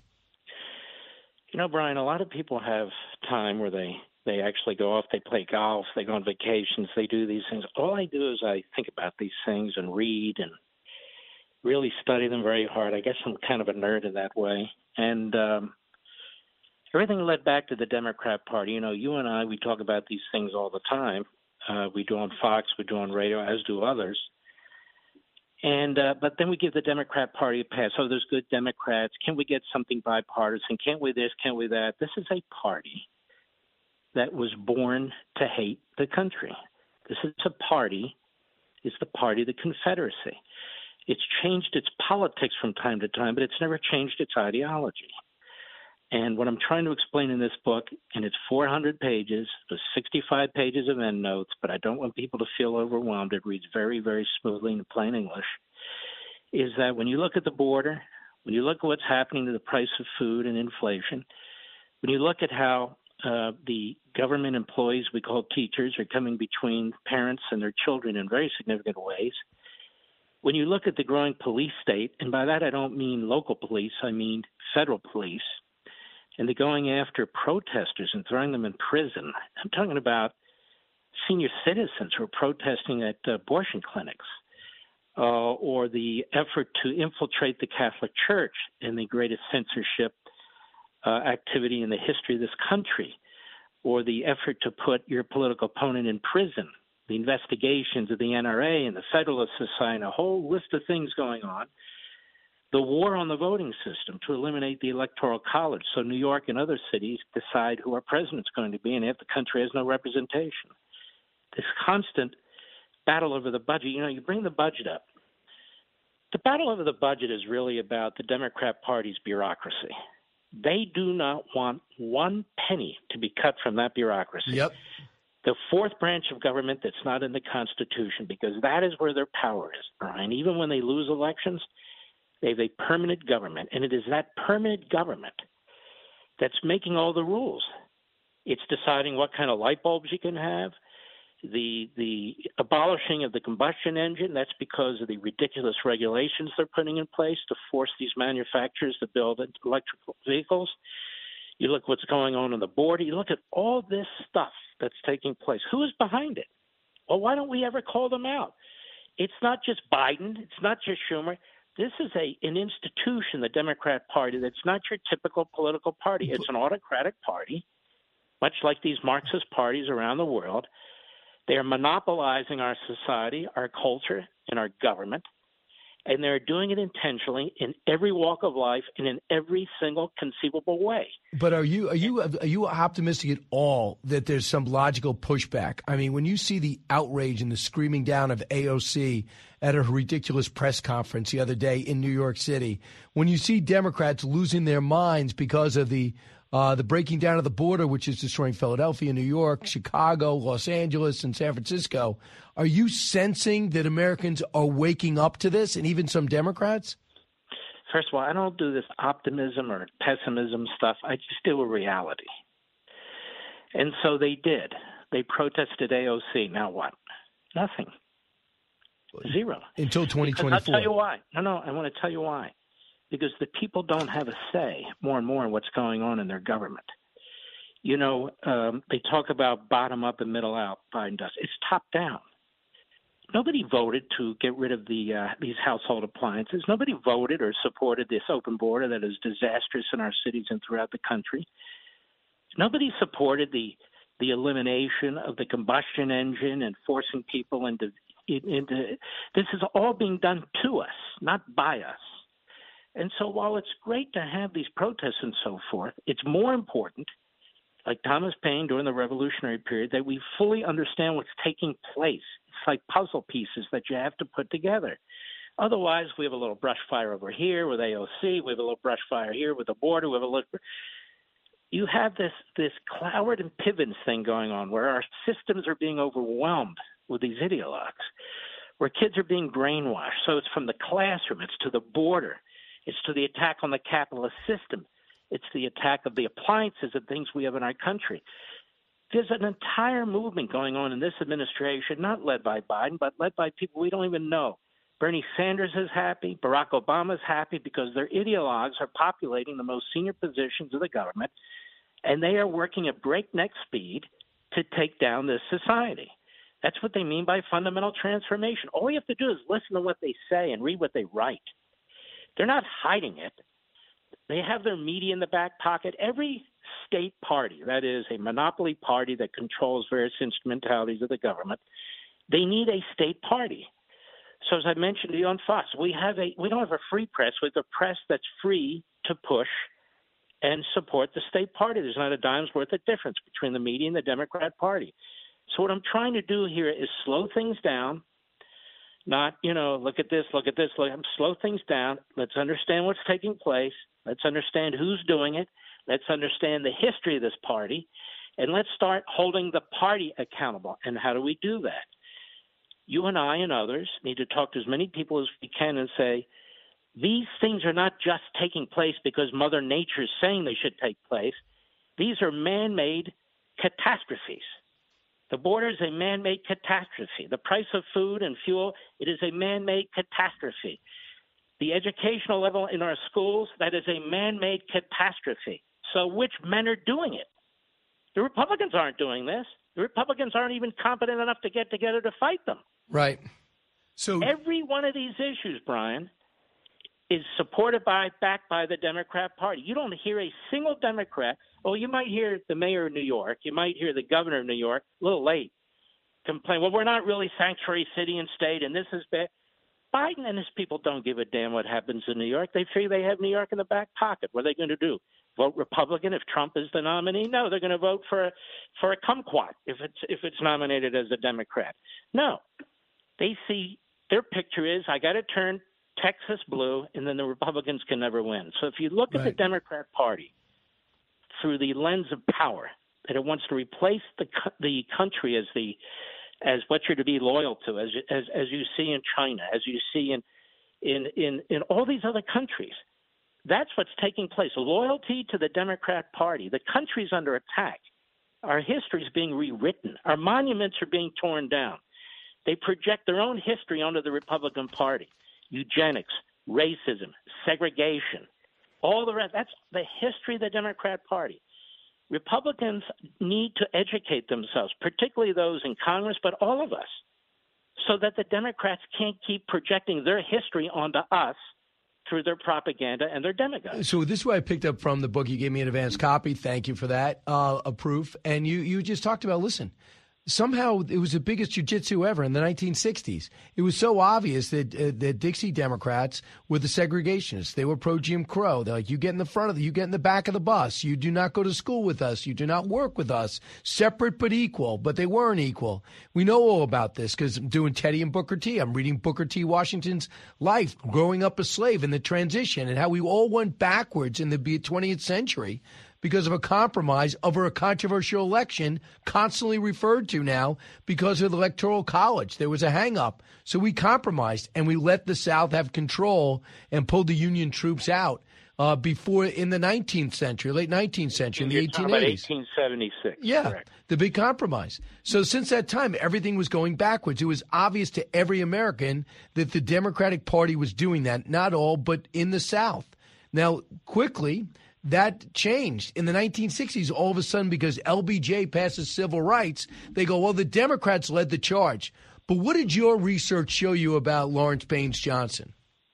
You know, Brian, a lot of people have time where they, they actually go off, they play golf, they go on vacations, they do these things. All I do is I think about these things and read and really study them very hard. I guess I'm kind of a nerd in that way. And um, everything led back to the Democrat Party. You know, you and I, we talk about these things all the time. Uh, we do on Fox, we do on radio, as do others. And uh, but then we give the Democrat Party a pass. Oh, there's good Democrats. Can we get something bipartisan? Can't we this? Can't we that? This is a party that was born to hate the country. This is a party, it's the party of the Confederacy. It's changed its politics from time to time, but it's never changed its ideology. And what I'm trying to explain in this book, and it's four hundred pages, there's sixty-five pages of endnotes, but I don't want people to feel overwhelmed. It reads very, very smoothly in plain English, is that when you look at the border, when you look at what's happening to the price of food and inflation, when you look at how uh, the government employees we call teachers are coming between parents and their children in very significant ways, when you look at the growing police state, and by that I don't mean local police, I mean federal police, and they're going after protesters and throwing them in prison. I'm talking about senior citizens who are protesting at abortion clinics, uh, or the effort to infiltrate the Catholic Church in the greatest censorship uh, activity in the history of this country, or the effort to put your political opponent in prison, the investigations of the N R A and the Federalist Society, a whole list of things going on. The war on the voting system to eliminate the Electoral College so New York and other cities decide who our president's going to be, and if the country has no representation. This constant battle over the budget. You know, you bring the budget up. The battle over the budget is really about the Democrat Party's bureaucracy. They do not want one penny to be cut from that bureaucracy. Yep. The fourth branch of government that's not in the Constitution, because that is where their power is, Brian. Even when they lose elections, they have a permanent government, and it is that permanent government that's making all the rules. It's deciding what kind of light bulbs you can have, the the abolishing of the combustion engine. That's because of the ridiculous regulations they're putting in place to force these manufacturers to build electric vehicles. You look what's going on on the border. You look at all this stuff that's taking place. Who is behind it? Well, why don't we ever call them out? It's not just Biden. It's not just Schumer. This is a an institution, the Democrat Party, that's not your typical political party. It's an autocratic party, much like these Marxist parties around the world. They are monopolizing our society, our culture, and our government, and they're doing it intentionally in every walk of life and in every single conceivable way. But are you are you are you optimistic at all that there's some logical pushback? I mean, when you see the outrage and the screaming down of A O C at a ridiculous press conference the other day in New York City, when you see Democrats losing their minds because of the uh, the breaking down of the border, which is destroying Philadelphia, New York, Chicago, Los Angeles, and San Francisco, are you sensing that Americans are waking up to this, and even some Democrats? First of all, I don't do this optimism or pessimism stuff. I just deal with reality. And so they did. They protested A O C. Now what? Nothing. Zero. Until twenty twenty-four. Because I'll tell you why. No, no, I want to tell you why. Because the people don't have a say more and more in what's going on in their government. You know, um, they talk about bottom up and middle out. Biden does. It's top down. Nobody voted to get rid of the uh, these household appliances. Nobody voted or supported this open border that is disastrous in our cities and throughout the country. Nobody supported the the elimination of the combustion engine and forcing people into into. This is all being done to us, not by us. And so while it's great to have these protests and so forth, it's more important, like Thomas Paine during the Revolutionary period, that we fully understand what's taking place. It's like puzzle pieces that you have to put together. Otherwise, we have a little brush fire over here with A O C. We have a little brush fire here with the border. We have a little. You have this this Cloward and Pivens thing going on, where our systems are being overwhelmed with these ideologues, where kids are being brainwashed. So it's from the classroom, it's to the border, it's to the attack on the capitalist system, it's the attack of the appliances and things we have in our country. There's an entire movement going on in this administration, not led by Biden, but led by people we don't even know. Bernie Sanders is happy. Barack Obama is happy because their ideologues are populating the most senior positions of the government, and they are working at breakneck speed to take down this society. That's what they mean by fundamental transformation. All you have to do is listen to what they say and read what they write. They're not hiding it. They have their media in the back pocket. Every state party, that is a monopoly party that controls various instrumentalities of the government, they need a state party. So as I mentioned to you on Fox, we have a we don't have a free press. We have a press that's free to push and support the state party. There's not a dime's worth of difference between the media and the Democrat Party. So what I'm trying to do here is slow things down, not, you know, look at this, look at this, look, slow things down. Let's understand what's taking place. Let's understand who's doing it. Let's understand the history of this party. And let's start holding the party accountable. And how do we do that? You and I and others need to talk to as many people as we can and say, these things are not just taking place because Mother Nature is saying they should take place. These are man-made catastrophes. The border is a man-made catastrophe. The price of food and fuel, it is a man-made catastrophe. The educational level in our schools, that is a man-made catastrophe. So which men are doing it? The Republicans aren't doing this. The Republicans aren't even competent enough to get together to fight them. Right. So every one of these issues, Brian, is supported by, backed by the Democrat Party. You don't hear a single Democrat. Oh, you might hear the mayor of New York. You might hear the governor of New York, a little late, complain, well, we're not really sanctuary city and state, and this is bad. Biden and his people don't give a damn what happens in New York. They figure they have New York in the back pocket. What are they going to do? Vote Republican if Trump is the nominee? No, they're going to vote for a, for a kumquat if it's if it's nominated as a Democrat. No, they see their picture is I got to turn Texas blue, and then the Republicans can never win. So if you look at right. the Democrat Party, through the lens of power, that it wants to replace the the country as the as what you're to be loyal to, as as as you see in China, as you see in in in, in all these other countries. That's what's taking place. Loyalty to the Democrat Party. The country's under attack. Our history is being rewritten. Our monuments are being torn down. They project their own history onto the Republican Party. Eugenics, racism, segregation, all the rest. That's the history of the Democrat Party. Republicans need to educate themselves, particularly those in Congress, but all of us, so that the Democrats can't keep projecting their history onto us through their propaganda and their demagogues. So this is what I picked up from the book. You gave me an advance copy. Thank you for that, uh, a proof. And you, you just talked about, listen, somehow it was the biggest jiu-jitsu ever in the nineteen sixties. It was so obvious that uh, the Dixie Democrats were the segregationists. They were pro-Jim Crow. They're like, you get in the front of the, you get in the back of the bus. You do not go to school with us. You do not work with us. Separate but equal, but they weren't equal. We know all about this because I'm doing Teddy and Booker T. I'm reading Booker T. Washington's life, growing up a slave, and the transition, and how we all went backwards in the twentieth century because of a compromise over a controversial election constantly referred to now because of the Electoral College. There was a hang-up. So we compromised, and we let the South have control and pulled the Union troops out uh, before in the nineteenth century, late nineteenth century, in the eighteen eighties. eighteen seventy-six. Yeah, correct. The big compromise. So since that time, everything was going backwards. It was obvious to every American that the Democratic Party was doing that, not all, but in the South. Now, quickly, that changed. In the nineteen sixties, all of a sudden, because L B J passes civil rights, they go, well, the Democrats led the charge. But what did your research show you about Lawrence Baines Johnson?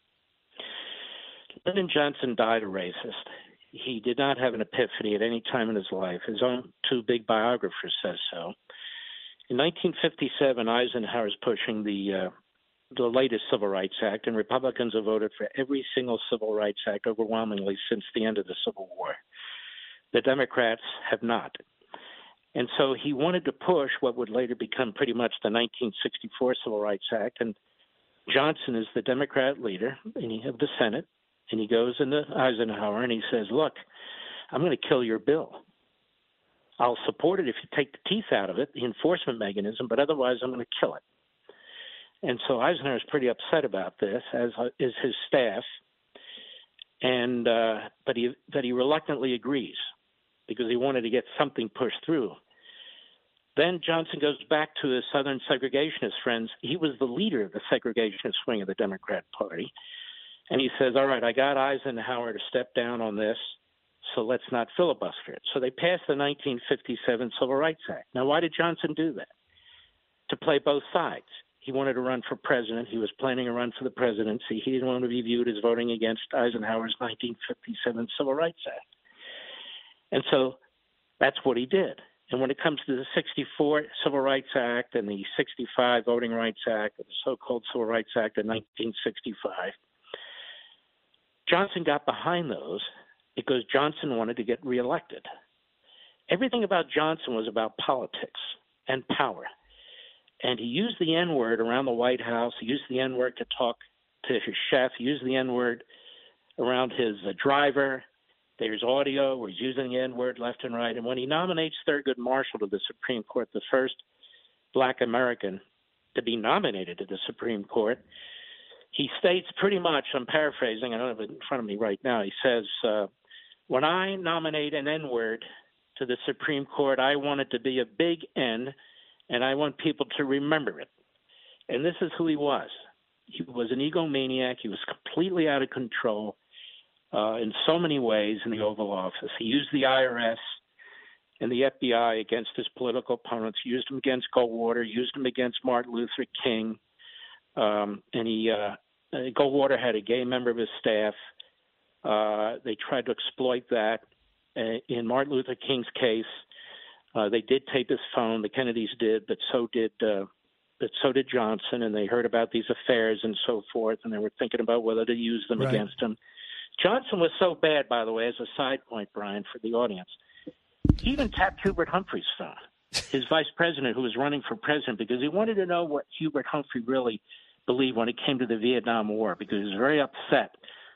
Lyndon Johnson died a racist. He did not have an epiphany at any time in his life. His own two big biographers says so. In nineteen fifty-seven, Eisenhower's pushing the uh, the latest Civil Rights Act, and Republicans have voted for every single Civil Rights Act overwhelmingly since the end of the Civil War. The Democrats have not. And so he wanted to push what would later become pretty much the nineteen sixty-four Civil Rights Act, and Johnson is the Democrat leader of the Senate, and he goes into Eisenhower and he says, look, I'm going to kill your bill. I'll support it if you take the teeth out of it, the enforcement mechanism, but otherwise I'm going to kill it. And so Eisenhower is pretty upset about this, as is his staff, and uh, but he but he reluctantly agrees because he wanted to get something pushed through. Then Johnson goes back to his Southern segregationist friends. He was the leader of the segregationist wing of the Democrat Party, and he says, "All right, I got Eisenhower to step down on this, so let's not filibuster it." So they passed the nineteen fifty-seven Civil Rights Act. Now, why did Johnson do that? To play both sides. He wanted to run for president. He was planning a run for the presidency. He didn't want to be viewed as voting against Eisenhower's nineteen fifty-seven Civil Rights Act. And so that's what he did. And when it comes to the sixty-four Civil Rights Act and the sixty-five Voting Rights Act, or the so-called Civil Rights Act of nineteen sixty-five, Johnson got behind those because Johnson wanted to get reelected. Everything about Johnson was about politics and power. And he used the N-word around the White House. He used the N-word to talk to his chef. He used the N-word around his uh, driver. There's audio where he's using the N-word left and right. And when he nominates Thurgood Marshall to the Supreme Court, the first black American to be nominated to the Supreme Court, he states pretty much, I'm paraphrasing, I don't have it in front of me right now, he says, uh, when I nominate an N-word to the Supreme Court, I want it to be a big N, and I want people to remember it. And this is who he was. He was an egomaniac. He was completely out of control uh, in so many ways in the Oval Office. He used the I R S and the F B I against his political opponents. He used them against Goldwater, used them against Martin Luther King. Um, and he uh, Goldwater had a gay member of his staff. Uh, they tried to exploit that. Uh, in Martin Luther King's case, Uh, they did tape his phone, the Kennedys did, but so did uh, but so did Johnson, and they heard about these affairs and so forth, and they were thinking about whether to use them right. against him. Johnson was so bad, by the way, as a side point, Brian, for the audience. He even tapped Hubert Humphrey's phone, his vice president who was running for president, because he wanted to know what Hubert Humphrey really believed when it came to the Vietnam War, because he was very upset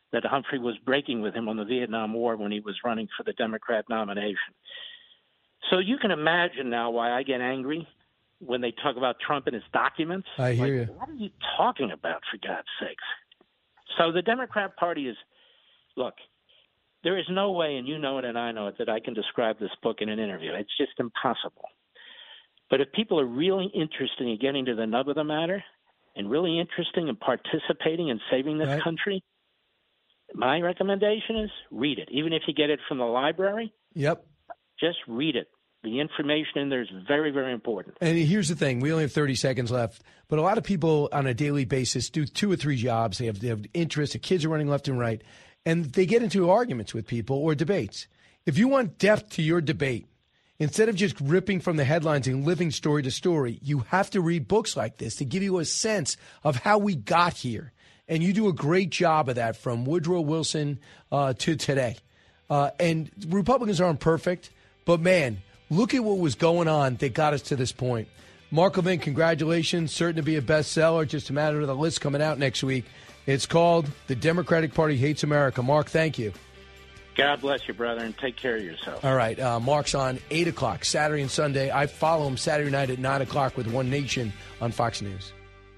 that Humphrey was breaking with him on the Vietnam War when he was running for the Democrat nomination. So you can imagine now why I get angry when they talk about Trump and his documents. I hear like, you. What are you talking about, for God's sakes? So the Democrat Party is, look, there is no way, and you know it and I know it, that I can describe this book in an interview. It's just impossible. But if people are really interested in getting to the nub of the matter and really interested in participating in saving this right. country, my recommendation is read it. Even if you get it from the library, Yep. just read it. The information in there is very, very important. And here's the thing. We only have thirty seconds left. But a lot of people on a daily basis do two or three jobs. They have, they have interests. The kids are running left and right. And they get into arguments with people or debates. If you want depth to your debate, instead of just ripping from the headlines and living story to story, you have to read books like this to give you a sense of how we got here. And you do a great job of that from Woodrow Wilson uh, to today. Uh, and Republicans aren't perfect, but, man, look at what was going on that got us to this point. Mark Levin, congratulations. Certain to be a bestseller. Just a matter of the list coming out next week. It's called The Democratic Party Hates America. Mark, thank you. God bless you, brother, and take care of yourself. All right. Uh, Mark's on eight o'clock, Saturday and Sunday. I follow him Saturday night at nine o'clock with One Nation on Fox News.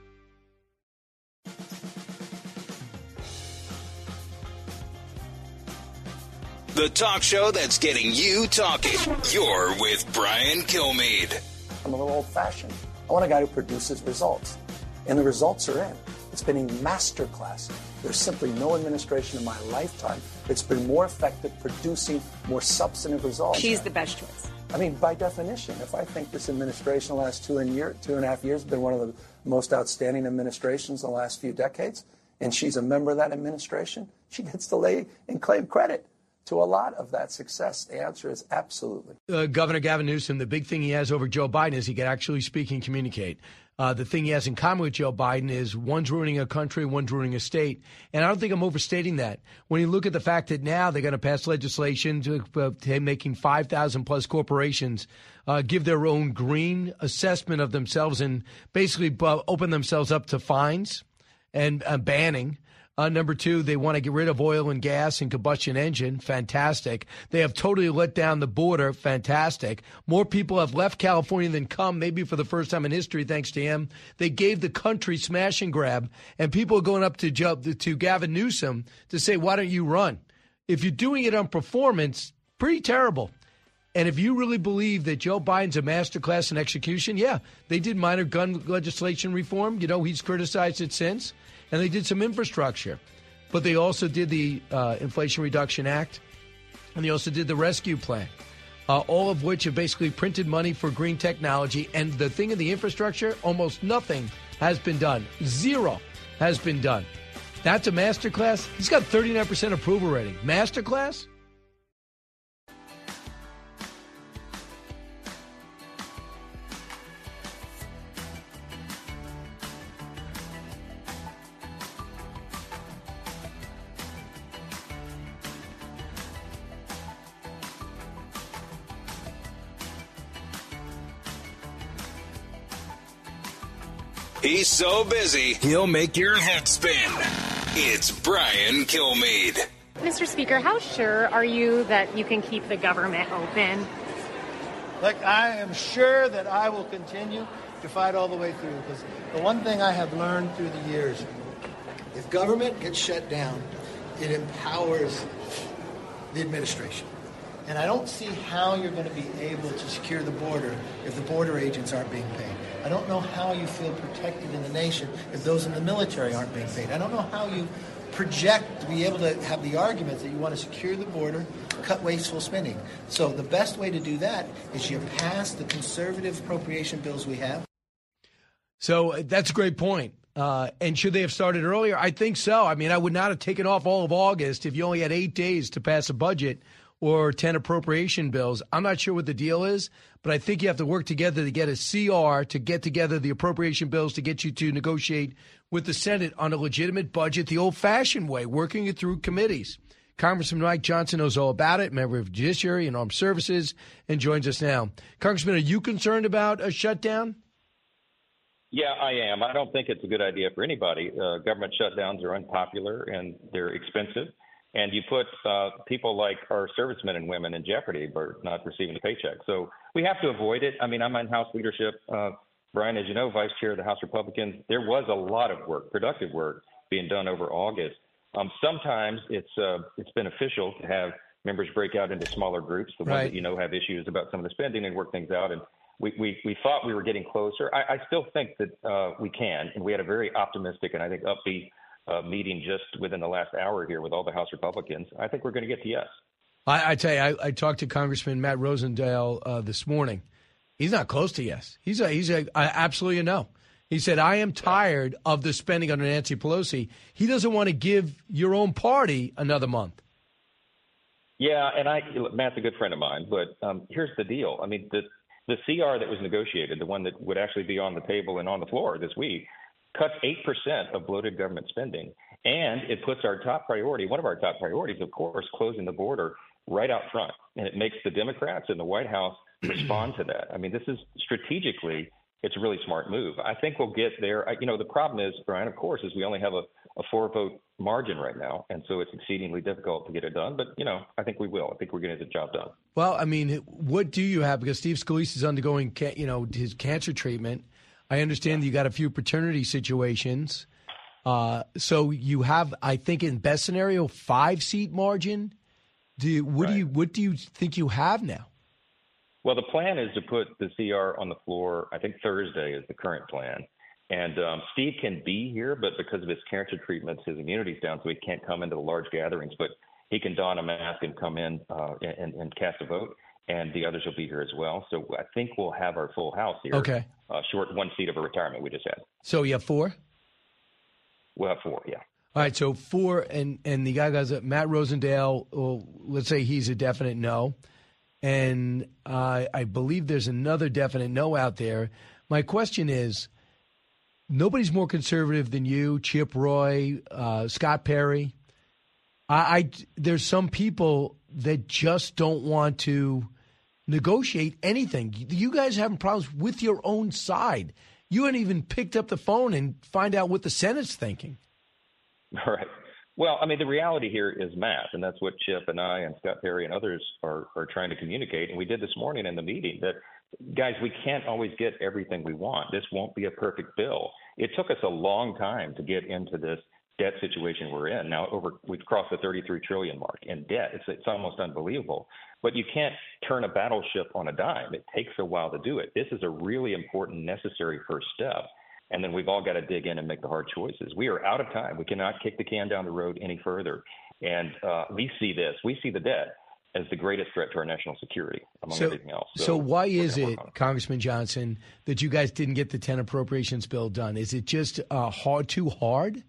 The talk show that's getting you talking. You're with Brian Kilmeade. I'm a little old-fashioned. I want a guy who produces results. And the results are in. It's been a masterclass. There's simply no administration in my lifetime that's been more effective producing more substantive results. She's the best choice. I mean, by definition, if I think this administration the last two and year, two and a half years has been one of the most outstanding administrations in the last few decades, and she's a member of that administration, she gets to lay and claim credit to a lot of that success. The answer is absolutely. Uh, Governor Gavin Newsom, the big thing he has over Joe Biden is he can actually speak and communicate. Uh, the thing he has in common with Joe Biden is one's ruining a country, one's ruining a state. And I don't think I'm overstating that. When you look at the fact that now they're going to pass legislation to, uh, to making five thousand plus corporations uh, give their own green assessment of themselves and basically uh, open themselves up to fines and uh, banning. Uh, number two, they want to get rid of oil and gas and combustion engine. Fantastic. They have totally let down the border. Fantastic. More people have left California than come, maybe for the first time in history, thanks to him. They gave the country smash and grab, and people are going up to, to Gavin Newsom to say, why don't you run? If you're doing it on performance, pretty terrible. And if you really believe that Joe Biden's a masterclass in execution, yeah, they did minor gun legislation reform. You know, he's criticized it since. And they did some infrastructure. But they also did the uh, Inflation Reduction Act. And they also did the rescue plan, uh, all of which have basically printed money for green technology. And the thing in the infrastructure, almost nothing has been done. Zero has been done. That's a masterclass. He's got thirty-nine percent approval rating. Masterclass? He's so busy, he'll make your head spin. It's Brian Kilmeade. Mister Speaker, how sure are you that you can keep the government open? Look, I am sure that I will continue to fight all the way through, because the one thing I have learned through the years, if government gets shut down, it empowers the administration. And I don't see how you're going to be able to secure the border if the border agents aren't being paid. I don't know how you feel protected in the nation if those in the military aren't being paid. I don't know how you project to be able to have the argument that you want to secure the border, cut wasteful spending. So the best way to do that is you pass the conservative appropriation bills we have. So that's a great point. Uh, and should they have started earlier? I think so. I mean, I would not have taken off all of August if you only had eight days to pass a budget or ten appropriation bills. I'm not sure what the deal is, but I think you have to work together to get a C R, to get together the appropriation bills, to get you to negotiate with the Senate on a legitimate budget the old-fashioned way, working it through committees. Congressman Mike Johnson knows all about it, member of Judiciary and Armed Services, and joins us now. Congressman, are you concerned about a shutdown? Yeah, I am. I don't think it's a good idea for anybody. Uh, government shutdowns are unpopular and they're expensive. And you put uh, people like our servicemen and women in jeopardy by not receiving a paycheck. So we have to avoid it. I mean, I'm in House leadership. Uh, Brian, as you know, Vice Chair of the House Republicans, there was a lot of work, productive work, being done over August. Um, sometimes it's uh, it's beneficial to have members break out into smaller groups, the Right. ones that you know have issues about some of the spending, and work things out. And we, we, we thought we were getting closer. I, I still think that uh, we can, and we had a very optimistic and I think upbeat uh, meeting just within the last hour here with all the House Republicans. I think we're going to get to yes. I, I tell you, I, I talked to Congressman Matt Rosendale uh, this morning. He's not close to yes. He's a, he's a, a absolutely a no. He said, I am tired of the spending under Nancy Pelosi. He doesn't want to give your own party another month. Yeah, and I Matt's a good friend of mine, but um, here's the deal. I mean, the the C R that was negotiated, the one that would actually be on the table and on the floor this week, cuts eight percent of bloated government spending. And it puts our top priority, one of our top priorities, of course, closing the border right out front. And it makes the Democrats in the White House respond to that. I mean, this is strategically, it's a really smart move. I think we'll get there. I, you know, the problem is, Brian, of course, is we only have a, a four-vote margin right now, and so it's exceedingly difficult to get it done. But, you know, I think we will. I think we're going to get the job done. Well, I mean, what do you have? Because Steve Scalise is undergoing, ca- you know, his cancer treatment. I understand that you got a few paternity situations. Uh, so you have, I think, in best scenario, five-seat margin. Do you, what Right. do you what do you think you have now? Well, the plan is to put the C R on the floor. I think Thursday is the current plan. And um, Steve can be here, but because of his cancer treatments, his immunity's down, so he can't come into the large gatherings. But he can don a mask and come in uh, and, and cast a vote, and the others will be here as well. So I think we'll have our full house here. Okay. Uh, short one seat of a retirement we just had. So you have four? We'll have four, yeah. All right, so four, and, and the guy goes, Matt Rosendale, well, let's say he's a definite no. And uh, I believe there's another definite no out there. My question is, nobody's more conservative than you, Chip Roy, uh, Scott Perry. I, I there's some people that just don't want to negotiate anything. You guys are having problems with your own side. You haven't even picked up the phone and find out what the Senate's thinking. All right. Well, I mean, the reality here is math, and that's what Chip and I and Scott Perry and others are, are trying to communicate. And we did this morning in the meeting that, guys, we can't always get everything we want. This won't be a perfect bill. It took us a long time to get into this debt situation we're in. Now, over we've crossed the thirty-three trillion mark in debt. It's, it's almost unbelievable. But you can't turn a battleship on a dime. It takes a while to do it. This is a really important, necessary first step. And then we've all got to dig in and make the hard choices. We are out of time. We cannot kick the can down the road any further. And uh, we see this. We see the debt as the greatest threat to our national security, among so, everything else. So, so why is it, Congressman Johnson, that you guys didn't get the ten appropriations bill done? Is it just uh, hard, too hard?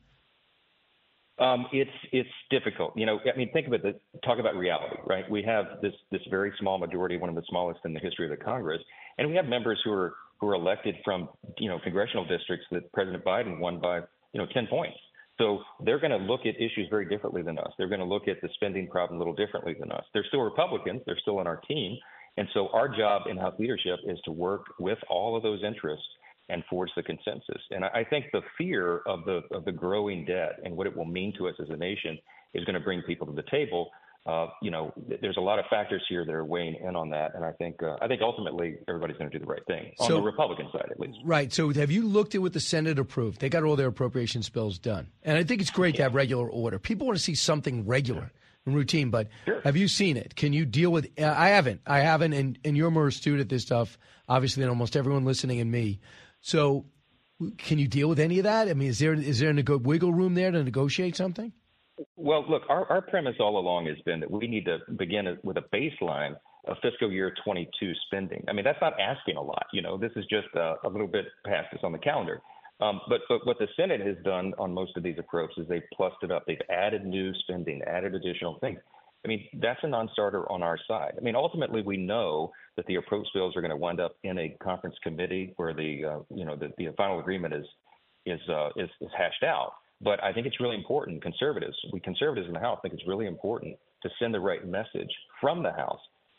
Um, it's it's difficult. You know, I mean, think about it. Talk about reality, right? We have this this very small majority, one of the smallest in the history of the Congress, and we have members who are who are elected from, you know, congressional districts that President Biden won by, you know, ten points. So they're going to look at issues very differently than us. They're going to look at the spending problem a little differently than us. They're still Republicans. They're still on our team. And so our job in House leadership is to work with all of those interests and forge the consensus. And I think the fear of the of the growing debt and what it will mean to us as a nation is going to bring people to the table. Uh, you know, there's a lot of factors here that are weighing in on that, and I think uh, I think ultimately everybody's going to do the right thing on so, the Republican side, at least. Right. So, have you looked at what the Senate approved? They got all their appropriations bills done, and I think it's great yeah. to have regular order. People want to see something regular and routine, but sure. have you seen it? Can you deal with? Uh, I haven't. I haven't, and and you're more astute at this stuff, obviously, than almost everyone listening and me. So, can you deal with any of that? I mean, is there is there a wiggle room there to negotiate something? Well, look, our, our premise all along has been that we need to begin with a baseline of fiscal year twenty-two spending. I mean, that's not asking a lot. You know, this is just a, a little bit past this on the calendar. Um, but, but what the Senate has done on most of these approaches is they've plussed it up. They've added new spending, added additional things. I mean, that's a non-starter on our side. I mean, ultimately, we know that the approach bills are going to wind up in a conference committee where the, uh, you know, the, the final agreement is is, uh, is is hashed out. But I think it's really important, conservatives, we conservatives in the House think it's really important to send the right message from the House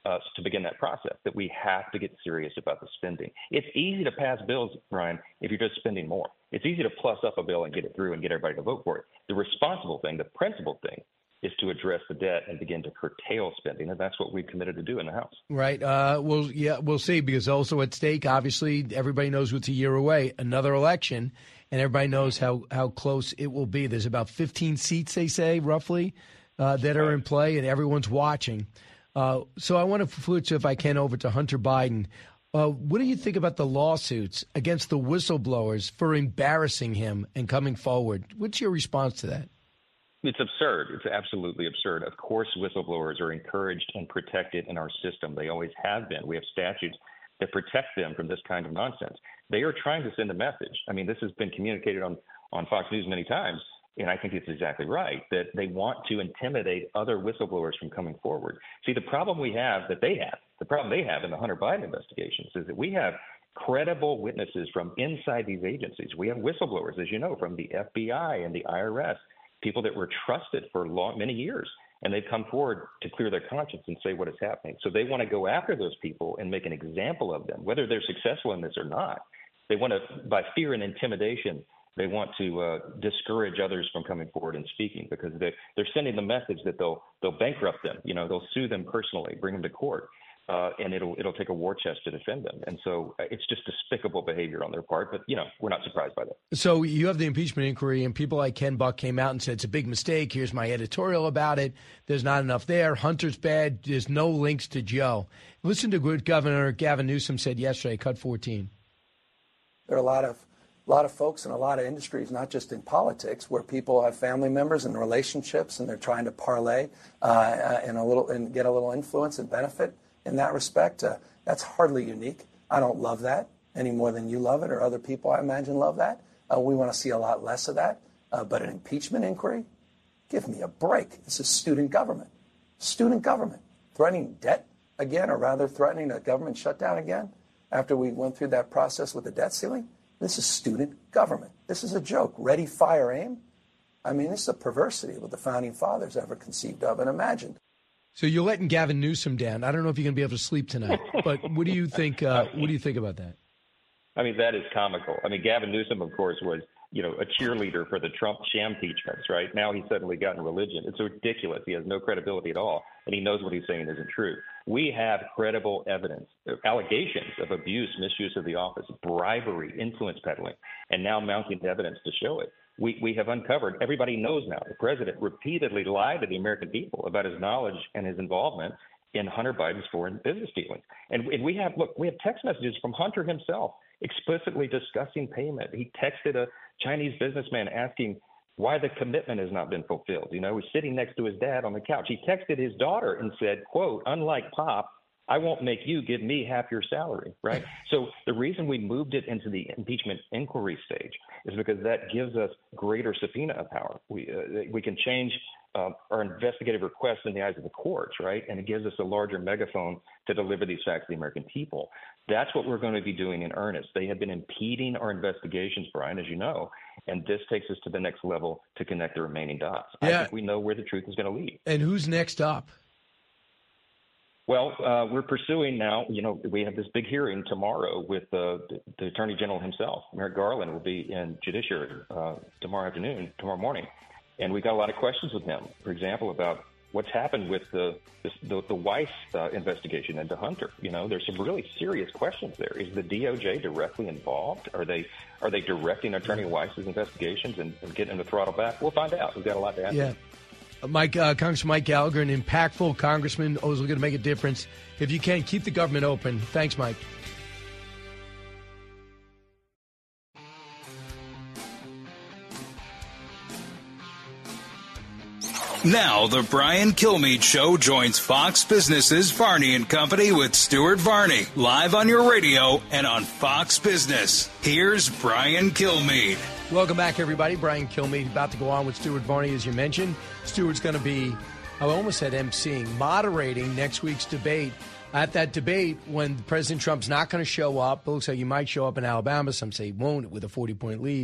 uh, to begin that process, that we have to get serious about the spending. It's easy to pass bills, Brian, if you're just spending more. It's easy to plus up a bill and get it through and get everybody to vote for it. The responsible thing, the principal thing, is to address the debt and begin to curtail spending, and that's what we've committed to do in the House. Right. Uh, well, yeah, we'll see, because also at stake, obviously, everybody knows what's a year away, another election, and everybody knows how, how close it will be. There's about fifteen seats, they say, roughly, uh, that are in play, and everyone's watching. Uh, so I want to switch, if I can, over to Hunter Biden. Uh, what do you think about the lawsuits against the whistleblowers for embarrassing him and coming forward? What's your response to that? It's absurd. It's absolutely absurd. Of course, whistleblowers are encouraged and protected in our system. They always have been. We have statutes that protect them from this kind of nonsense. They are trying to send a message. I mean, this has been communicated on, on Fox News many times, and I think it's exactly right, that they want to intimidate other whistleblowers from coming forward. See, the problem we have that they have, the problem they have in the Hunter Biden investigations is that we have credible witnesses from inside these agencies. We have whistleblowers, as you know, from the F B I and the I R S, people that were trusted for long, many years, and they've come forward to clear their conscience and say what is happening. So they want to go after those people and make an example of them, whether they're successful in this or not. They want to, by fear and intimidation, they want to uh, discourage others from coming forward and speaking, because they, they're sending the message that they'll they'll bankrupt them. You know, they'll sue them personally, bring them to court, uh, and it'll it'll take a war chest to defend them. And so uh, it's just despicable behavior on their part. But you know, we're not surprised by that. So you have the impeachment inquiry, and people like Ken Buck came out and said it's a big mistake. Here's my editorial about it. There's not enough there. Hunter's bad. There's no links to Joe. Listen to what Governor Gavin Newsom said yesterday. Cut fourteen. There are a lot of a lot of folks in a lot of industries, not just in politics, where people have family members and relationships, and they're trying to parlay uh, and a little and get a little influence and benefit in that respect. Uh, that's hardly unique. I don't love that any more than you love it, or other people, I imagine, love that. Uh, we want to see a lot less of that. Uh, but an impeachment inquiry, give me a break. This is student government. Student government. Threatening debt again, or rather threatening a government shutdown again after we went through that process with the debt ceiling. This is student government. This is a joke. Ready, fire, aim. I mean, this is a perversity what the founding fathers ever conceived of and imagined. So you're letting Gavin Newsom down. I don't know if you're going to be able to sleep tonight, but what do you think? Uh, what do you think about that? I mean, that is comical. I mean, Gavin Newsom, of course, was, you know, a cheerleader for the Trump sham impeachments, right? Now he's suddenly gotten religion. It's ridiculous. He has no credibility at all, and he knows what he's saying isn't true. We have credible evidence, allegations of abuse, misuse of the office, bribery, influence peddling, and now mounting evidence to show it. We we have uncovered, everybody knows now, the president repeatedly lied to the American people about his knowledge and his involvement in Hunter Biden's foreign business dealings. And, and we have, look, we have text messages from Hunter himself explicitly discussing payment. He texted a Chinese businessman asking why the commitment has not been fulfilled. You know, he's sitting next to his dad on the couch. He texted his daughter and said, quote, unlike Pop, I won't make you give me half your salary, right? So the reason we moved it into the impeachment inquiry stage is because that gives us greater subpoena power. We uh, we can change uh, our investigative requests in the eyes of the courts, right? And it gives us a larger megaphone to deliver these facts to the American people. That's what we're going to be doing in earnest. They have been impeding our investigations, Brian, as you know, and this takes us to the next level to connect the remaining dots. Yeah. I think we know where the truth is going to lead. And who's next up? Well, uh, we're pursuing now, you know, we have this big hearing tomorrow with uh, the, the Attorney General himself. Merrick Garland will be in Judiciary uh, tomorrow afternoon, tomorrow morning. And we've got a lot of questions with him, for example, about what's happened with the this, the, the Weiss uh, investigation into Hunter. You know, there's some really serious questions there. Is the D O J directly involved? Are they are they directing Attorney Weiss's investigations and, and getting the throttle back? We'll find out. We've got a lot to ask. Yeah. Mike, uh, Congressman Mike Gallagher, an impactful congressman, always looking to make a difference. If you can, keep the government open. Thanks, Mike. Now, the Brian Kilmeade Show joins Fox Business's Varney and Company with Stuart Varney, live on your radio and on Fox Business. Here's Brian Kilmeade. Welcome back, everybody. Brian Kilmeade about to go on with Stuart Varney, as you mentioned. Stuart's going to be, I almost said emceeing, moderating next week's debate. At that debate, when President Trump's not going to show up, it looks like he might show up in Alabama. Some say he won't with a forty-point lead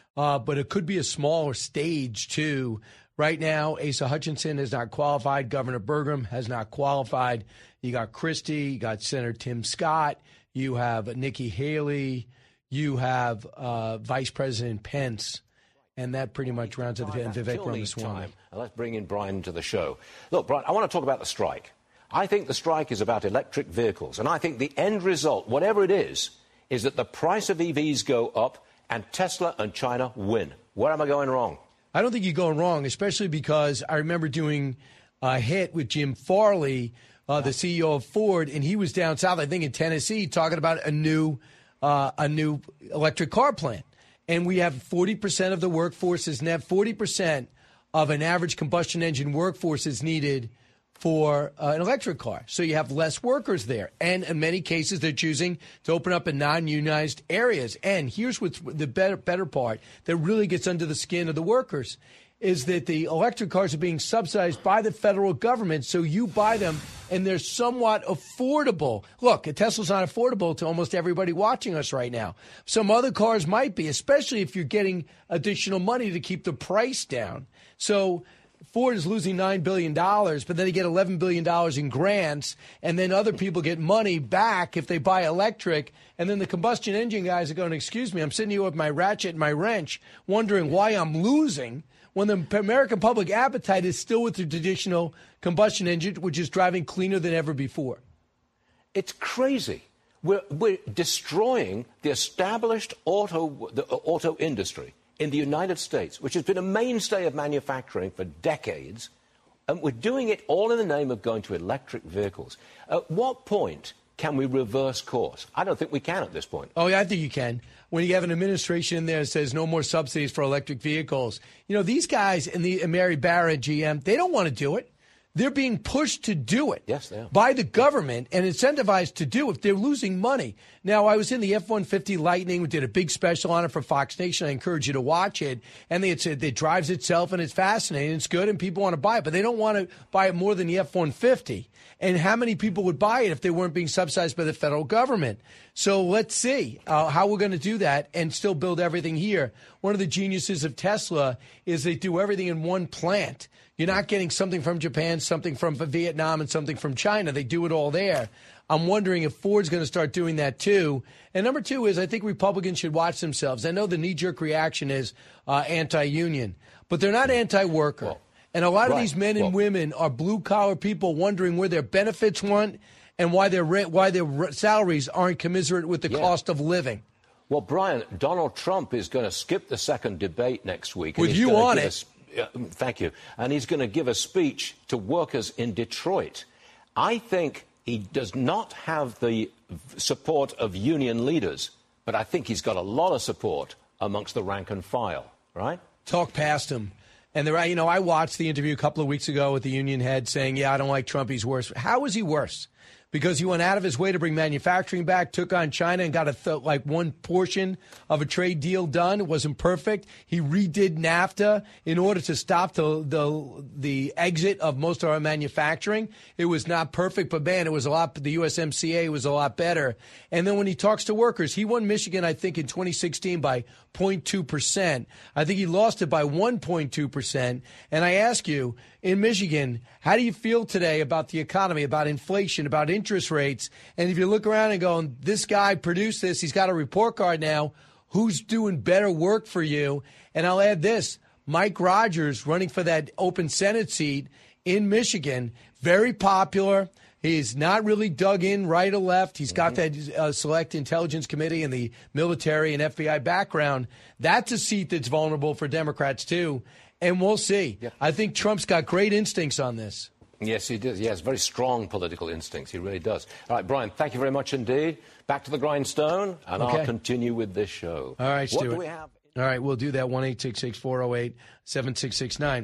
uh, but it could be a smaller stage, too. Right now, Asa Hutchinson has not qualified. Governor Burgum has not qualified. You got Christie. You got Senator Tim Scott. You have Nikki Haley. You have uh, Vice President Pence. And that pretty much rounds up the Vivek Ramaswamy. Let's bring in Brian to the show. Look, Brian, I want to talk about the strike. I think the strike is about electric vehicles. And I think the end result, whatever it is, is that the price of E Vs go up and Tesla and China win. Where am I going wrong? I don't think you're going wrong, especially because I remember doing a hit with Jim Farley, uh, the C E O of Ford, and he was down south, I think in Tennessee, talking about a new, uh, a new electric car plant. And we have forty percent of the workforce is net, forty percent of an average combustion engine workforce is needed for uh, an electric car. So you have less workers there. And in many cases, they're choosing to open up in non-unionized areas. And here's what's the better, better part that really gets under the skin of the workers is that the electric cars are being subsidized by the federal government. So you buy them and they're somewhat affordable. Look, a Tesla's not affordable to almost everybody watching us right now. Some other cars might be, especially if you're getting additional money to keep the price down. So Ford is losing nine billion dollars, but then they get eleven billion dollars in grants, and then other people get money back if they buy electric, and then the combustion engine guys are going, excuse me, I'm sitting here with my ratchet and my wrench wondering why I'm losing when the American public appetite is still with the traditional combustion engine, which is driving cleaner than ever before. It's crazy. We're, we're destroying the established auto, the auto industry in the United States, which has been a mainstay of manufacturing for decades, and we're doing it all in the name of going to electric vehicles. At what point can we reverse course? I don't think we can at this point. Oh, yeah, I think you can. When you have an administration in there that says no more subsidies for electric vehicles, you know, these guys and the and Mary Barra, G M, they don't want to do it. They're being pushed to do it yes, they are. by the government and incentivized to do it. They're losing money. Now, I was in the F one fifty Lightning. We did a big special on it for Fox Nation. I encourage you to watch it. And they, it's, it drives itself, and it's fascinating. It's good, and people want to buy it. But they don't want to buy it more than the F one fifty. And how many people would buy it if they weren't being subsidized by the federal government? So let's see uh, how we're going to do that and still build everything here. One of the geniuses of Tesla is they do everything in one plant. You're not getting something from Japan, something from Vietnam, and something from China. They do it all there. I'm wondering if Ford's going to start doing that, too. And number two is I think Republicans should watch themselves. I know the knee-jerk reaction is uh, anti-union, but they're not anti-worker. Well, and a lot right. of these men and well, women are blue-collar people wondering where their benefits went and why their why their salaries aren't commiserate with the yeah. cost of living. Well, Brian, Donald Trump is going to skip the second debate next week. With you on it. Us, uh, thank you. And he's going to give a speech to workers in Detroit. I think he does not have the support of union leaders, but I think he's got a lot of support amongst the rank and file, right? Talk past him. And there, you know, I watched the interview a couple of weeks ago with the union head saying, yeah, I don't like Trump. He's worse. How is he worse? Because he went out of his way to bring manufacturing back, took on China and got a th- like one portion of a trade deal done. It wasn't perfect. He redid NAFTA in order to stop the, the the exit of most of our manufacturing. It was not perfect, but man, it was a lot. The U S M C A was a lot better. And then when he talks to workers, he won Michigan, I think, in twenty sixteen by zero point two percent. I think he lost it by one point two percent. And I ask you, in Michigan, how do you feel today about the economy, about inflation, about interest rates? And if you look around and go, this guy produced this, he's got a report card now, who's doing better work for you? And I'll add this, Mike Rogers running for that open Senate seat in Michigan, very popular. He's not really dug in right or left. He's got that uh, Select Intelligence Committee and the military and F B I background. That's a seat that's vulnerable for Democrats, too. And we'll see. Yeah. I think Trump's got great instincts on this. Yes, he does. He has very strong political instincts. He really does. All right, Brian, thank you very much indeed. Back to the grindstone, and okay. I'll continue with this show. All right, Stuart. What do we have? All right, we'll do that, one eight six six, four oh eight, seven six six nine.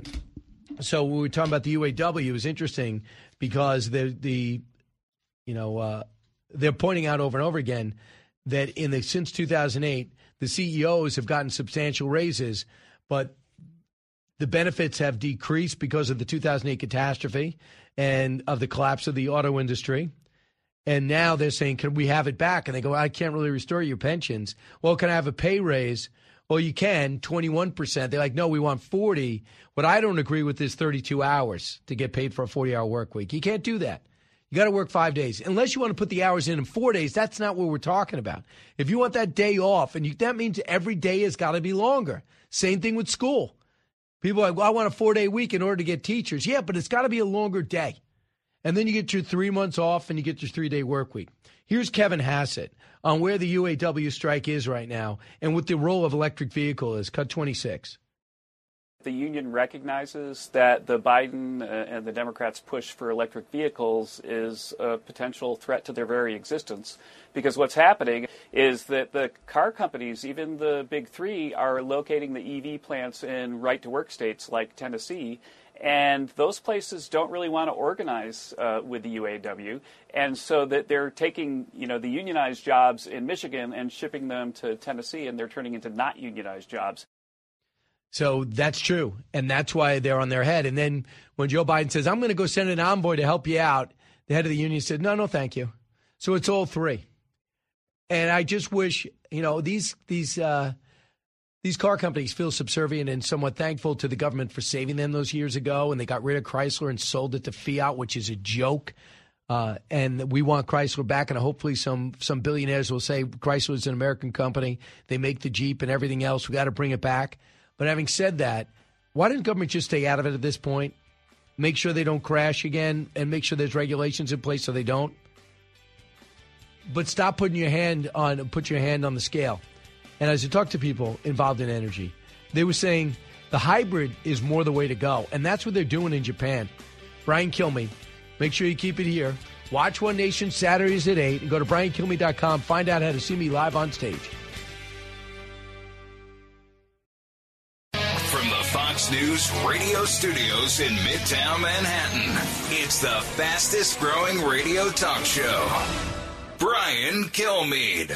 So when we were talking about the U A W, it was interesting because the, the you know, uh, they're pointing out over and over again that in the since two thousand eight, the C E Os have gotten substantial raises, but the benefits have decreased because of the two thousand eight catastrophe and of the collapse of the auto industry. And now they're saying, can we have it back? And they go, I can't really restore your pensions. Well, can I have a pay raise? Well, you can, twenty-one percent. They're like, no, we want forty. What I don't agree with is thirty-two hours to get paid for a forty-hour work week. You can't do that. You got to work five days. Unless you want to put the hours in in four days, that's not what we're talking about. If you want that day off, and you, that means every day has got to be longer. Same thing with school. People are like, well, I want a four-day week in order to get teachers. Yeah, but it's got to be a longer day. And then you get your three months off and you get your three-day work week. Here's Kevin Hassett on where the U A W strike is right now and what the role of electric vehicle is. Cut twenty-six. The union recognizes that the Biden uh, and the Democrats' push for electric vehicles is a potential threat to their very existence, because what's happening is that the car companies, even the big three, are locating the E V plants in right-to-work states like Tennessee, and those places don't really want to organize uh, with the U A W, and so that they're taking, you know, the unionized jobs in Michigan and shipping them to Tennessee, and they're turning into not unionized jobs. So that's true, and that's why they're on their head. And then when Joe Biden says, I'm going to go send an envoy to help you out, the head of the union said, no, no, thank you. So it's all three. And I just wish, you know, these these uh, these car companies feel subservient and somewhat thankful to the government for saving them those years ago, and they got rid of Chrysler and sold it to Fiat, which is a joke. Uh, and we want Chrysler back, and hopefully some some billionaires will say Chrysler is an American company. They make the Jeep and everything else. We got to bring it back. But having said that, why didn't government just stay out of it at this point? Make sure they don't crash again and make sure there's regulations in place so they don't. But stop putting your hand on put your hand on the scale. And as I talk to people involved in energy, they were saying the hybrid is more the way to go. And that's what they're doing in Japan. Brian Kilmeade, make sure you keep it here. Watch One Nation Saturdays at eight and go to brian kilmeade dot com. Find out how to see me live on stage. Fox News radio studios in Midtown Manhattan. It's the fastest growing radio talk show. Brian Kilmeade.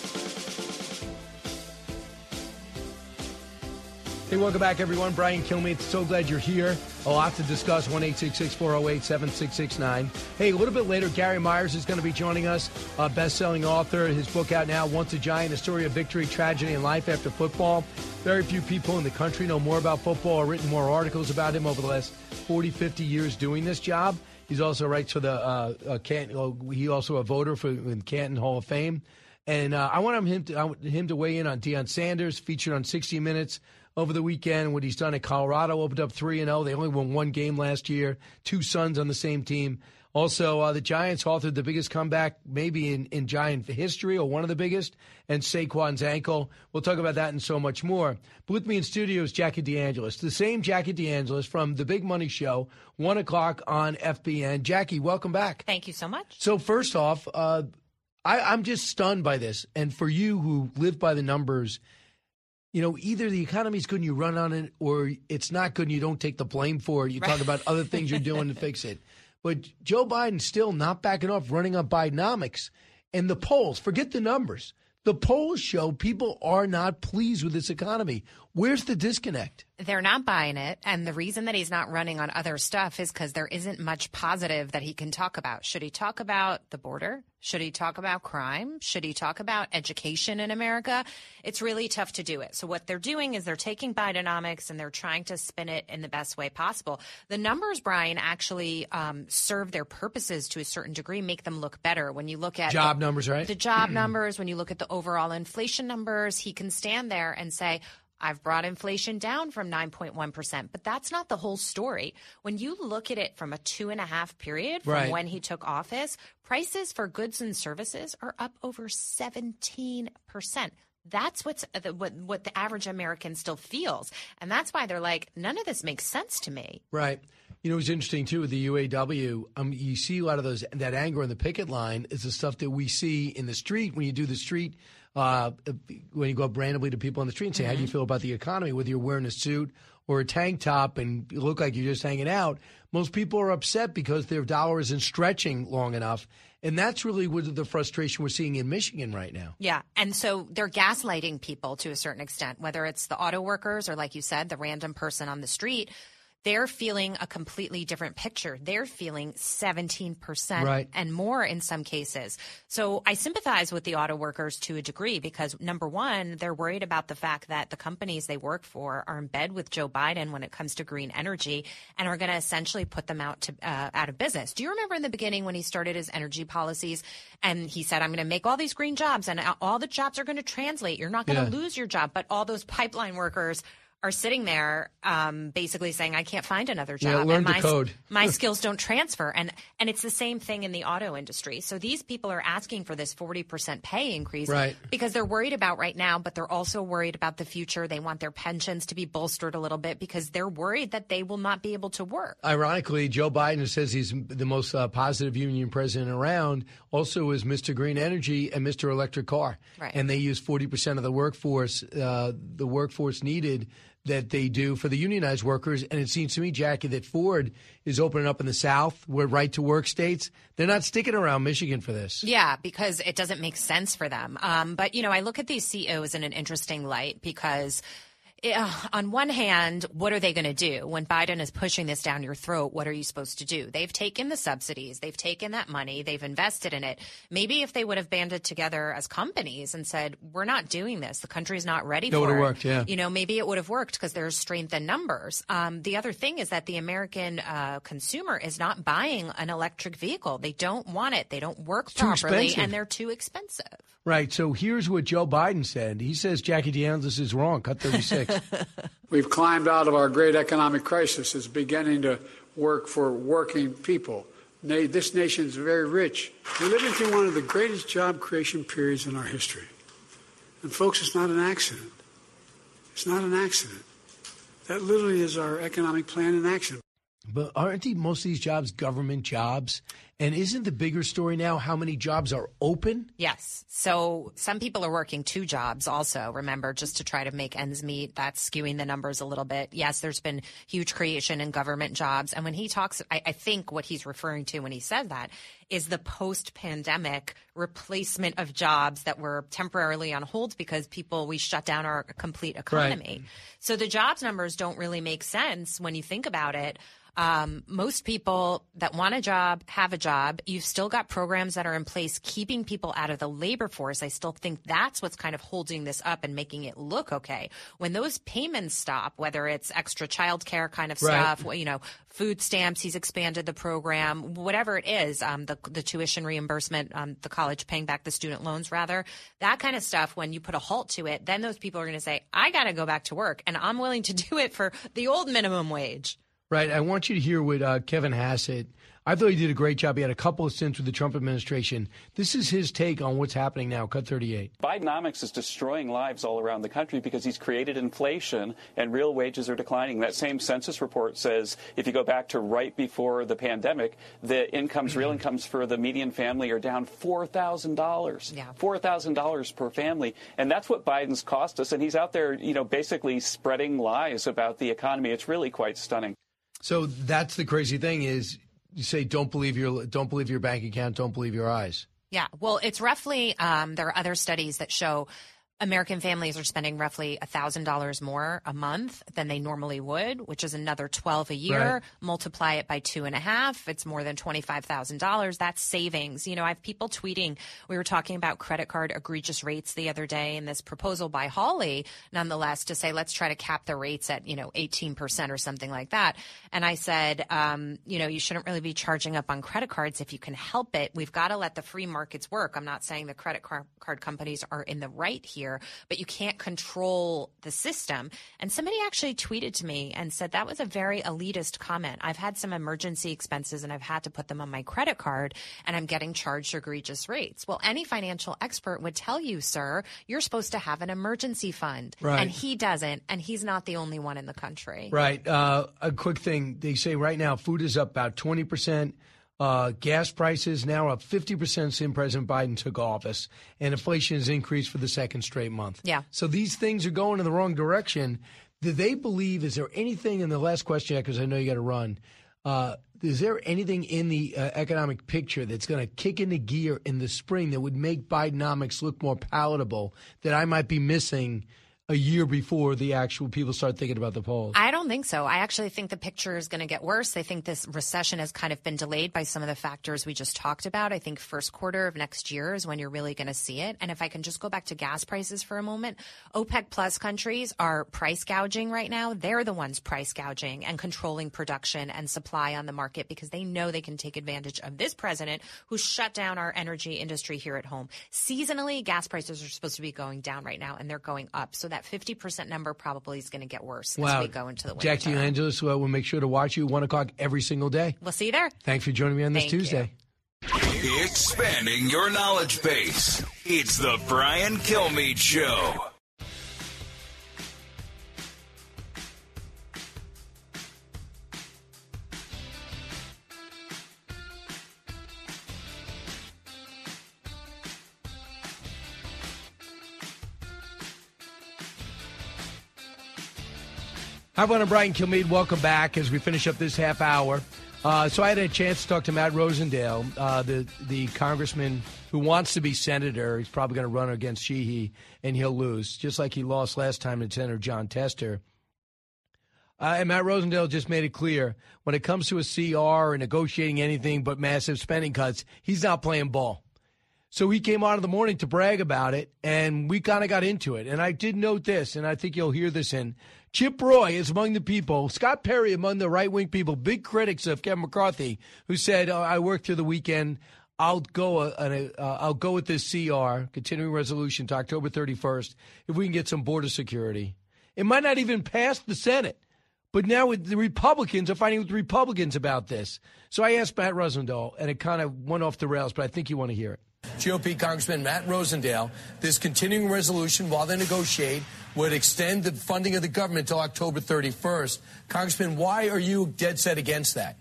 Hey, welcome back, everyone. Brian Kilmeade. So glad you're here. A lot to discuss. one eight six six, four oh eight, seven six six nine. Hey, a little bit later, Gary Myers is going to be joining us. A best-selling author. His book out now, Once a Giant, A Story of Victory, Tragedy, and Life After Football. Very few people in the country know more about football or written more articles about him over the last forty, fifty years doing this job. He's also writes for the uh, uh, Canton. He also a voter for the Canton Hall of Fame. And uh, I want him to, I want him to weigh in on Deion Sanders, featured on sixty minutes over the weekend. What he's done at Colorado, opened up three and oh. They only won one game last year. Two sons on the same team. Also, uh, the Giants authored the biggest comeback maybe in, in Giant history, or one of the biggest, and Saquon's ankle. We'll talk about that and so much more. But with me in studio is Jackie DeAngelis, the same Jackie DeAngelis from The Big Money Show, one o'clock on F B N. Jackie, welcome back. Thank you so much. So first off, uh, I, I'm just stunned by this. And for you who live by the numbers, you know, either the economy's good and you run on it, or it's not good and you don't take the blame for it. You talk about other things you're doing to fix it. But Joe Biden's still not backing off, running on Bidenomics. And the polls, forget the numbers. The polls show people are not pleased with this economy. Where's the disconnect? They're not buying it. And the reason that he's not running on other stuff is because there isn't much positive that he can talk about. Should he talk about the border? Should he talk about crime? Should he talk about education in America? It's really tough to do it. So what they're doing is they're taking Bidenomics and they're trying to spin it in the best way possible. The numbers, Brian, actually um, serve their purposes to a certain degree, make them look better. When you look at job the, numbers, right? The job numbers, when you look at the overall inflation numbers, he can stand there and say, I've brought inflation down from nine point one percent, but that's not the whole story. When you look at it from a two and a half period from right. when he took office, prices for goods and services are up over seventeen percent. That's what's the, what, what the average American still feels. And that's why they're like, none of this makes sense to me. Right. You know, it's interesting, too, with the U A W. Um, you see a lot of those, that anger on the picket line is the stuff that we see in the street when you do the street, uh, when you go up randomly to people on the street and say, mm-hmm. how do you feel about the economy? Whether you're wearing a suit or a tank top and you look like you're just hanging out, most people are upset because their dollar isn't stretching long enough. And that's really what the frustration we're seeing in Michigan right now. Yeah. And so they're gaslighting people to a certain extent, whether it's the auto workers or, like you said, the random person on the street. they're feeling a completely different picture. They're feeling seventeen percent Right. and more in some cases. So I sympathize with the auto workers to a degree because, number one, they're worried about the fact that the companies they work for are in bed with Joe Biden when it comes to green energy and are going to essentially put them out to uh, out of business. Do you remember in the beginning when he started his energy policies and he said, I'm going to make all these green jobs and all the jobs are going to translate. You're not going to Yeah. lose your job. But all those pipeline workers are sitting there um, basically saying, I can't find another job. Yeah, learn and the my, code. my skills don't transfer. And and it's the same thing in the auto industry. So these people are asking for this forty percent pay increase Right. because they're worried about right now, but they're also worried about the future. They want their pensions to be bolstered a little bit because they're worried that they will not be able to work. Ironically, Joe Biden says he's the most uh, positive union president around, also is Mister Green Energy and Mister Electric Car. Right. And they use forty percent of the workforce, uh, the workforce needed that they do for the unionized workers. And it seems to me, Jackie, that Ford is opening up in the South where right-to-work states. They're not sticking around Michigan for this. Yeah, because it doesn't make sense for them. Um, but, you know, I look at these C E Os in an interesting light because uh, on one hand, what are they going to do? When Biden is pushing this down your throat, what are you supposed to do? They've taken the subsidies. They've taken that money. They've invested in it. Maybe if they would have banded together as companies and said, we're not doing this. The country's not ready That for would have it. worked, yeah. You know, maybe it would have worked because there's strength in numbers. Um, the other thing is that the American uh, consumer is not buying an electric vehicle. They don't want it. They don't work too properly, expensive. and they're too expensive. Right. So here's what Joe Biden said. He says Jackie DeAngelis is wrong. Cut thirty-six. We've climbed out of our great economic crisis. It's beginning to work for working people. Na- This nation is very rich. We're living through one of the greatest job creation periods in our history. And folks, it's not an accident. It's not an accident. That literally is our economic plan in action. But aren't the, most of these jobs government jobs? And isn't the bigger story now how many jobs are open? Yes. So some people are working two jobs also, remember, just to try to make ends meet. That's skewing the numbers a little bit. Yes, there's been huge creation in government jobs. And when he talks, I, I think what he's referring to when he says that is the post-pandemic replacement of jobs that were temporarily on hold because people, we shut down our complete economy. Right. So the jobs numbers don't really make sense when you think about it. Um, most people that want a job have a job. You've still got programs that are in place keeping people out of the labor force. I still think that's what's kind of holding this up and making it look okay. When those payments stop, whether it's extra child care kind of Right. stuff, you know, food stamps, he's expanded the program, whatever it is, um, the, the tuition reimbursement, um, the college paying back the student loans rather, that kind of stuff, when you put a halt to it, then those people are going to say, I got to go back to work and I'm willing to do it for the old minimum wage. Right. I want you to hear what uh, Kevin Hassett, I thought he did a great job. He had a couple of stints with the Trump administration. This is his take on what's happening now. Cut thirty-eight. Bidenomics is destroying lives all around the country because he's created inflation and real wages are declining. That same census report says if you go back to right before the pandemic, the incomes, real incomes for the median family are down four thousand dollars. Yeah. four thousand dollars per family. And that's what Biden's cost us. And he's out there, you know, basically spreading lies about the economy. It's really quite stunning. So that's the crazy thing is you say don't believe your don't believe your bank account, don't believe your eyes. Yeah, well, it's roughly, um, there are other studies that show American families are spending roughly one thousand dollars more a month than they normally would, which is another twelve a year. Right. Multiply it by two and a half. It's more than twenty-five thousand dollars. That's savings. You know, I have people tweeting. We were talking about credit card egregious rates the other day, and this proposal by Hawley, nonetheless, to say let's try to cap the rates at, you know, eighteen percent or something like that. And I said, um, you know, you shouldn't really be charging up on credit cards if you can help it. We've got to let the free markets work. I'm not saying the credit card card companies are in the right here, but you can't control the system. And somebody actually tweeted to me and said that was a very elitist comment. I've had some emergency expenses and I've had to put them on my credit card and I'm getting charged egregious rates. Well, any financial expert would tell you, sir, you're supposed to have an emergency fund. Right. And he doesn't. And he's not the only one in the country. Right. Uh, a quick thing. They say right now food is up about twenty percent. Uh, gas prices now up fifty percent since President Biden took office, and inflation has increased for the second straight month. Yeah. So these things are going in the wrong direction. Do they believe, is there anything in the last question, because I know you got to run, uh, is there anything in the uh, economic picture that's going to kick into gear in the spring that would make Bidenomics look more palatable that I might be missing a year before the actual people start thinking about the polls? I don't think so. I actually think the picture is going to get worse. I think this recession has kind of been delayed by some of the factors we just talked about. I think first quarter of next year is when you're really going to see it. And if I can just go back to gas prices for a moment, OPEC plus countries are price gouging right now. They're the ones price gouging and controlling production and supply on the market because they know they can take advantage of this president who shut down our energy industry here at home. Seasonally, gas prices are supposed to be going down right now, and they're going up. So that fifty percent number probably is going to get worse wow. as we go into the winter. Jackie Angelis, well, we'll make sure to watch you one o'clock every single day. We'll see you there. Thanks for joining me on this Thank Tuesday. You. Expanding your knowledge base. It's the Brian Kilmeade Show. Hi, everyone. I'm Brian Kilmeade. Welcome back as we finish up this half hour. Uh, so I had a chance to talk to Matt Rosendale, uh, the the congressman who wants to be senator. He's probably going to run against Sheehy, and he'll lose, just like he lost last time to Senator John Tester. Uh, and Matt Rosendale just made it clear, when it comes to a C R or negotiating anything but massive spending cuts, he's not playing ball. So he came out in the morning to brag about it, and we kind of got into it. And I did note this, and I think you'll hear this in. Chip Roy is among the people, Scott Perry among the right-wing people, big critics of Kevin McCarthy, who said, oh, I worked through the weekend. I'll go uh, uh, I'll go with this C R, continuing resolution, to October thirty-first, if we can get some border security. It might not even pass the Senate. But now the Republicans are fighting with Republicans about this. So I asked Matt Rosendale, and it kind of went off the rails, but I think you want to hear it. G O P Congressman Matt Rosendale, this continuing resolution, while they negotiate, would extend the funding of the government until October thirty-first. Congressman, why are you dead set against that?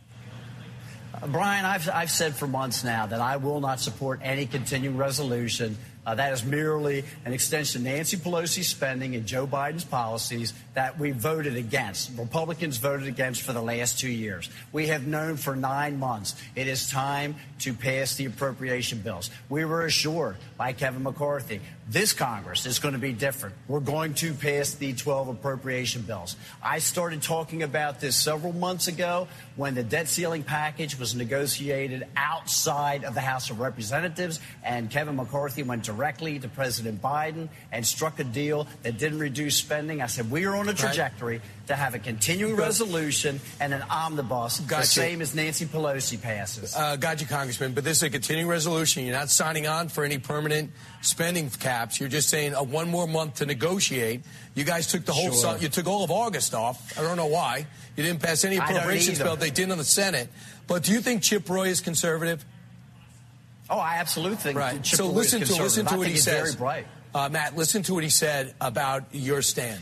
Uh, Brian, I've, I've said for months now that I will not support any continuing resolution. Uh, that is merely an extension of Nancy Pelosi's spending and Joe Biden's policies that we voted against. Republicans voted against for the last two years. We have known for nine months it is time to pass the appropriation bills. We were assured by Kevin McCarthy this Congress is going to be different. We're going to pass the twelve appropriation bills. I started talking about this several months ago when the debt ceiling package was negotiated outside of the House of Representatives, and Kevin McCarthy went directly to President Biden and struck a deal that didn't reduce spending. I said, we are on a trajectory right. to have a continuing resolution and an omnibus, gotcha. the same as Nancy Pelosi passes. Uh, got you, Congressman, but this is a continuing resolution. You're not signing on for any permanent spending caps. You're just saying uh, one more month to negotiate. You guys took the whole, sure. you took all of August off. I don't know why. You didn't pass any appropriations bill. They did on the Senate. But do you think Chip Roy is conservative? Oh, I absolutely think right. Chip so Roy listen is to listen to I what think he he's says. Very bright. Uh, Matt, listen to what he said about your stand.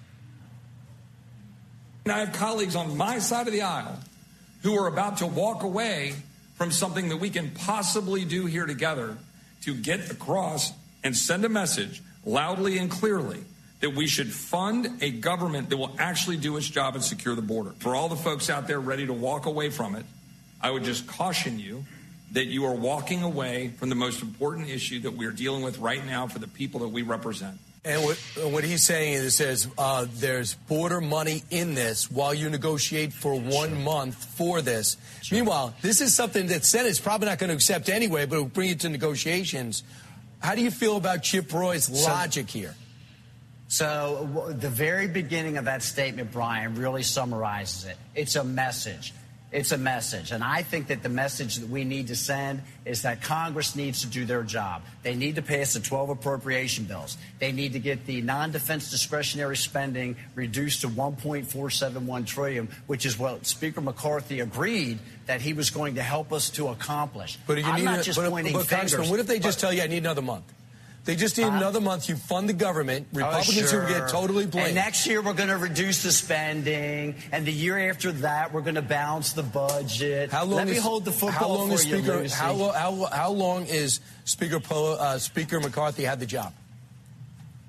And I have colleagues on my side of the aisle who are about to walk away from something that we can possibly do here together to get across and send a message loudly and clearly that we should fund a government that will actually do its job and secure the border. For all the folks out there ready to walk away from it, I would just caution you that you are walking away from the most important issue that we're dealing with right now for the people that we represent. And what, what he's saying is, says uh, there's border money in this while you negotiate for one sure. month for this. Sure. Meanwhile, this is something that Senate's probably not going to accept anyway, but it'll bring it to negotiations. How do you feel about Chip Roy's logic so, here? So the very beginning of that statement, Brian, really summarizes it. It's a message. It's a message. And I think that the message that we need to send is that Congress needs to do their job. They need to pass the twelve appropriation bills. They need to get the non-defense discretionary spending reduced to one point four seven one trillion dollars, which is what Speaker McCarthy agreed that he was going to help us to accomplish. But you I'm need not a, just but, pointing but, fingers. Congressman, what if they just but, tell you I need another month? They just need uh, another month. You fund the government. Republicans oh, sure. who get totally blamed. And next year we're going to reduce the spending, and the year after that we're going to balance the budget. How long Let is, me hold the football how long for is Speaker, you, Lucy. How, how, how long is Speaker, uh, Speaker McCarthy had the job?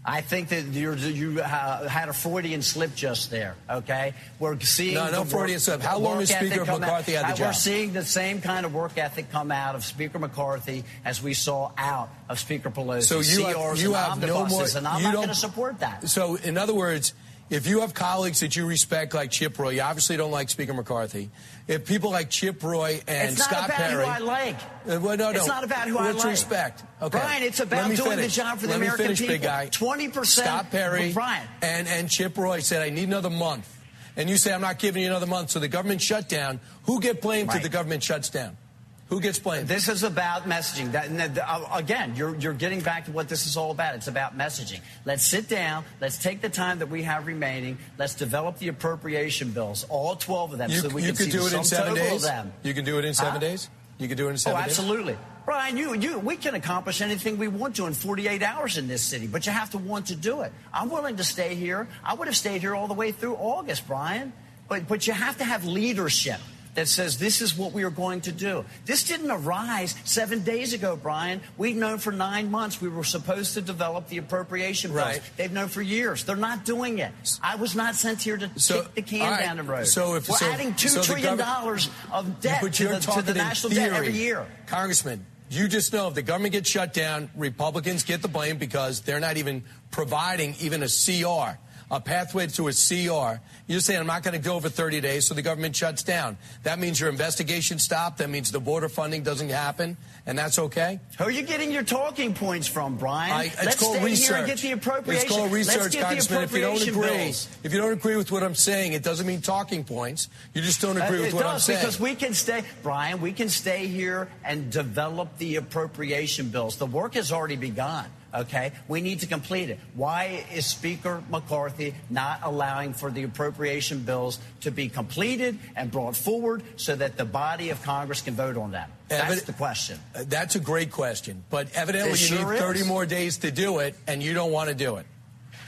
I think that you're, you uh, had a Freudian slip just there, okay? We're seeing... No, no the Freudian work, slip. How long has Speaker McCarthy had the out, job? We're seeing the same kind of work ethic come out of Speaker McCarthy as we saw out of Speaker Pelosi. So you C have, Rs you and have no more... And I'm you not don't- going to support that. So, in other words, if you have colleagues that you respect like Chip Roy, you obviously don't like Speaker McCarthy. If people like Chip Roy and it's not Scott about Perry... who I like. Uh, well, no, no. It's not about who I Let's like. respect. Okay. Brian, it's Let about me doing finish. the job for the Let me American finish, people. big guy. twenty percent. Scott Perry Brian. and, and Chip Roy said, I need another month. And you say, I'm not giving you another month. So the government shut down. Who get blamed Right. if the government shuts down? Who gets blamed? This is about messaging. That, and that, uh, again, you're, you're getting back to what this is all about. It's about messaging. Let's sit down. Let's take the time that we have remaining. Let's develop the appropriation bills, all twelve of them, You, so we you can could see do the it in sum seven total days? of them. You can do it in seven Huh? days? You can do it in Oh, seven days? absolutely. Brian, you, you, we can accomplish anything we want to in forty-eight hours in this city, but you have to want to do it. I'm willing to stay here. I would have stayed here all the way through August, Brian. But, but you have to have leadership that says this is what we are going to do. This didn't arise seven days ago, Brian. We've known for nine months we were supposed to develop the appropriation bills. Right. They've known for years. They're not doing it. I was not sent here to So, kick the can all right. down the road. So if, we're so, adding two so the trillion government- dollars of debt But to you're the, to talking the in national theory. debt every year. Congressman, you just know if the government gets shut down, Republicans get the blame because they're not even providing even a C R, a pathway to a C R. You're saying I'm not going to go over thirty days, so the government shuts down. That means your investigation stopped. That means the border funding doesn't happen, and that's okay? Who are you getting your talking points from, Brian? I, it's Let's called stay research. here and get the appropriation. It's called research, Let's get Congressman. the If you don't appropriation agree, bills. if you don't agree with what I'm saying, it doesn't mean talking points. You just don't agree Uh, with it what does, I'm saying. because we can stay, Brian, we can stay here and develop the appropriation bills. The work has already begun, okay? We need to complete it. Why is Speaker McCarthy not allowing for the appropriation bills to be completed and brought forward so that the body of Congress can vote on them? That's Evid- the question. Uh, That's a great question. But evidently It you sure need thirty is. more days to do it, and you don't want to do it.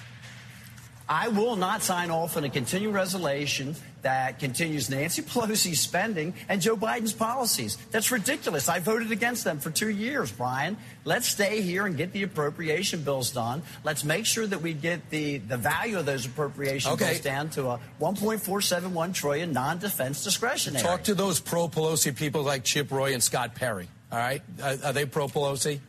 I will not sign off on a continuing resolution that continues Nancy Pelosi's spending and Joe Biden's policies. That's ridiculous. I voted against them for two years, Brian. Let's stay here and get the appropriation bills done. Let's make sure that we get the, the value of those appropriation Okay. bills down to a one point four seven one trillion dollars non-defense discretionary. Talk to those pro-Pelosi people like Chip Roy and Scott Perry, all right? Uh, are they pro-Pelosi?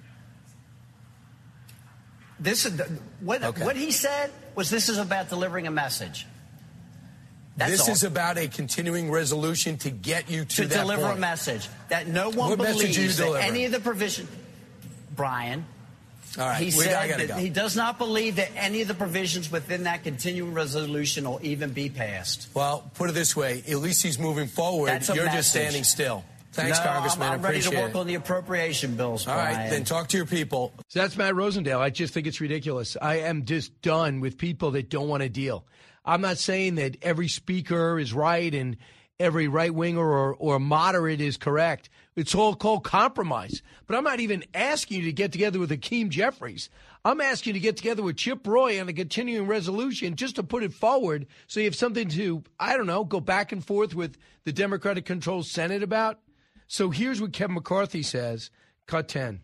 This is the, what, Okay. what he said was this is about delivering a message. That's This all. is about a continuing resolution to get you to, to that deliver point. a message that no one What message are you believes that delivering? any of the provision. Brian, All right, he we- said I gotta that go. he does not believe that any of the provisions within that continuing resolution will even be passed. Well, put it this way. At least he's moving forward. That's a You're just message. standing still. Thanks, no, Congressman. I'm, I'm ready to Appreciate work it. on the appropriation bills, All Brian. right, then talk to your people. So that's Matt Rosendale. I just think it's ridiculous. I am just done with people that don't want to deal. I'm not saying that every speaker is right and every right winger or, or moderate is correct. It's all called compromise. But I'm not even asking you to get together with Hakeem Jeffries. I'm asking you to get together with Chip Roy on a continuing resolution just to put it forward so you have something to, I don't know, go back and forth with the Democratic-controlled Senate about. So here's what Kevin McCarthy says. Cut ten.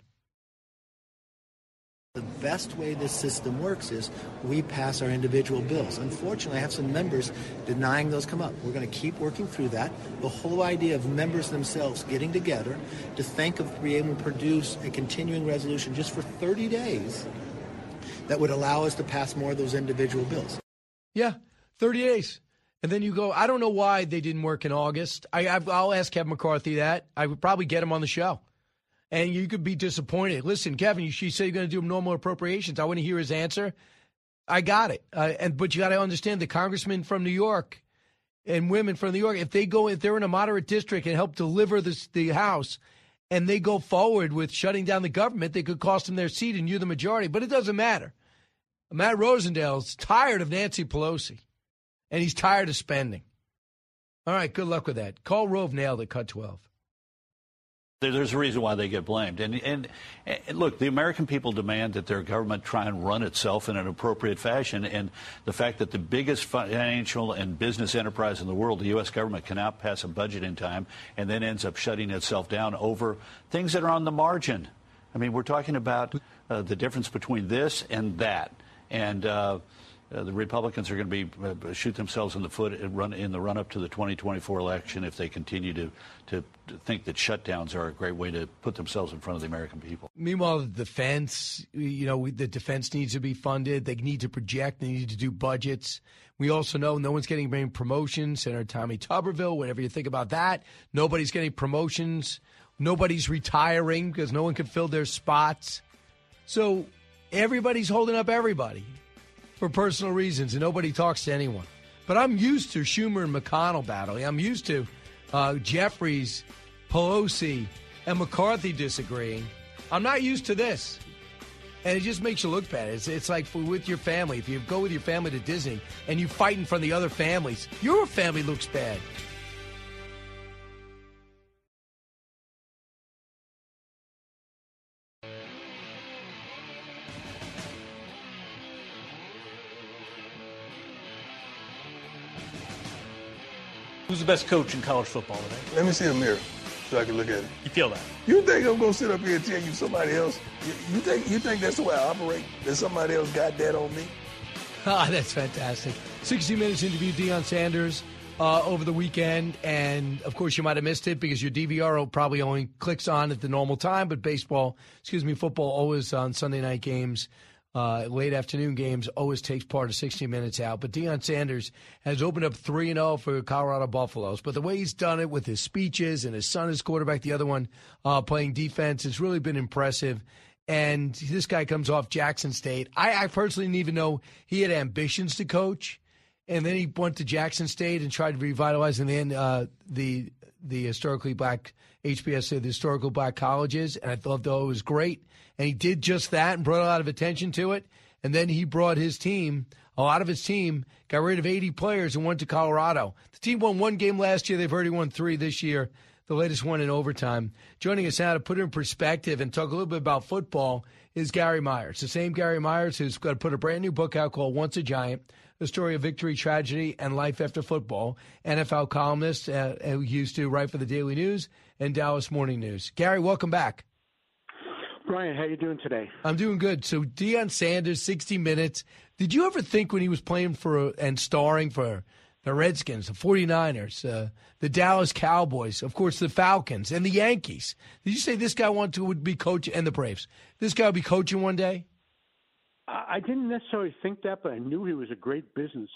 The best way this system works is we pass our individual bills. Unfortunately, I have some members denying those come up. We're going to keep working through that. The whole idea of members themselves getting together to think of being able to produce a continuing resolution just for thirty days that would allow us to pass more of those individual bills. Yeah, thirty days. And then you go, I don't know why they didn't work in August. I, I, I'll ask Kevin McCarthy that. I would probably get him on the show. And you could be disappointed. Listen, Kevin, you, she said you're going to do normal appropriations. I want to hear his answer. I got it. Uh, and But you got to understand the congressmen from New York and women from New York, if they go, if they're in a moderate district and help deliver this, the House, and they go forward with shutting down the government, they could cost them their seat and you the majority. But it doesn't matter. Matt Rosendale's tired of Nancy Pelosi. And he's tired of spending. All right, good luck with that. Call Rove nailed it, cut twelve. There's a reason why they get blamed. And, and, and look, the American people demand that their government try and run itself in an appropriate fashion. And the fact that the biggest financial and business enterprise in the world, the U S government, cannot pass a budget in time and then ends up shutting itself down over things that are on the margin. I mean, we're talking about uh, the difference between this and that. And uh, uh, the Republicans are going to be uh, shoot themselves in the foot and run in the run up to the twenty twenty-four election if they continue to, to to think that shutdowns are a great way to put themselves in front of the American people. Meanwhile, the defense, you know, the defense needs to be funded. They need to project. They need to do budgets. We also know no one's getting any promotions. Senator Tommy Tuberville, whatever you think about that, nobody's getting promotions. Nobody's retiring because no one can fill their spots. So everybody's holding up everybody for personal reasons, and nobody talks to anyone. But I'm used to Schumer and McConnell battling. I'm used to uh, Jeffries, Pelosi, and McCarthy disagreeing. I'm not used to this. And it just makes you look bad. It's, it's like for, with your family. If you go with your family to Disney and you fight in front of the other families, your family looks bad. Who's the best coach in college football today? Let me see a mirror so I can look at it. You feel that? You think I'm gonna sit up here and tell you somebody else? You, you think you think that's the way I operate? That somebody else got that on me? Ah, that's fantastic. sixty Minutes interviewed Deion Sanders uh, over the weekend, and of course you might have missed it because your D V R probably only clicks on at the normal time. But baseball, excuse me, football always on Sunday night games. Uh, late afternoon games always takes part of sixty Minutes out. But Deion Sanders has opened up three and oh for Colorado Buffaloes. But the way he's done it with his speeches and his son is quarterback, the other one uh, playing defense, has really been impressive. And this guy comes off Jackson State. I, I personally didn't even know he had ambitions to coach. And then he went to Jackson State and tried to revitalize in the end uh, the the historically black H B S A, the historical black colleges. And I thought, though, it was great. And he did just that and brought a lot of attention to it. And then he brought his team, a lot of his team, got rid of eighty players and went to Colorado. The team won one game last year. They've already won three this year, the latest one in overtime. Joining us now to put it in perspective and talk a little bit about football is Gary Myers, the same Gary Myers who's going to put a brand new book out called Once a Giant, the story of victory, tragedy, and life after football. N F L columnist uh, who used to write for the Daily News and Dallas Morning News. Gary, welcome back. Brian, how you doing today? I'm doing good. So Deion Sanders, sixty Minutes. Did you ever think when he was playing for and starring for the Redskins, the 49ers, uh, the Dallas Cowboys, of course, the Falcons, and the Yankees, did you say this guy wanted to would be coaching, and the Braves, this guy would be coaching one day? I didn't necessarily think that, but I knew he was a great businessman.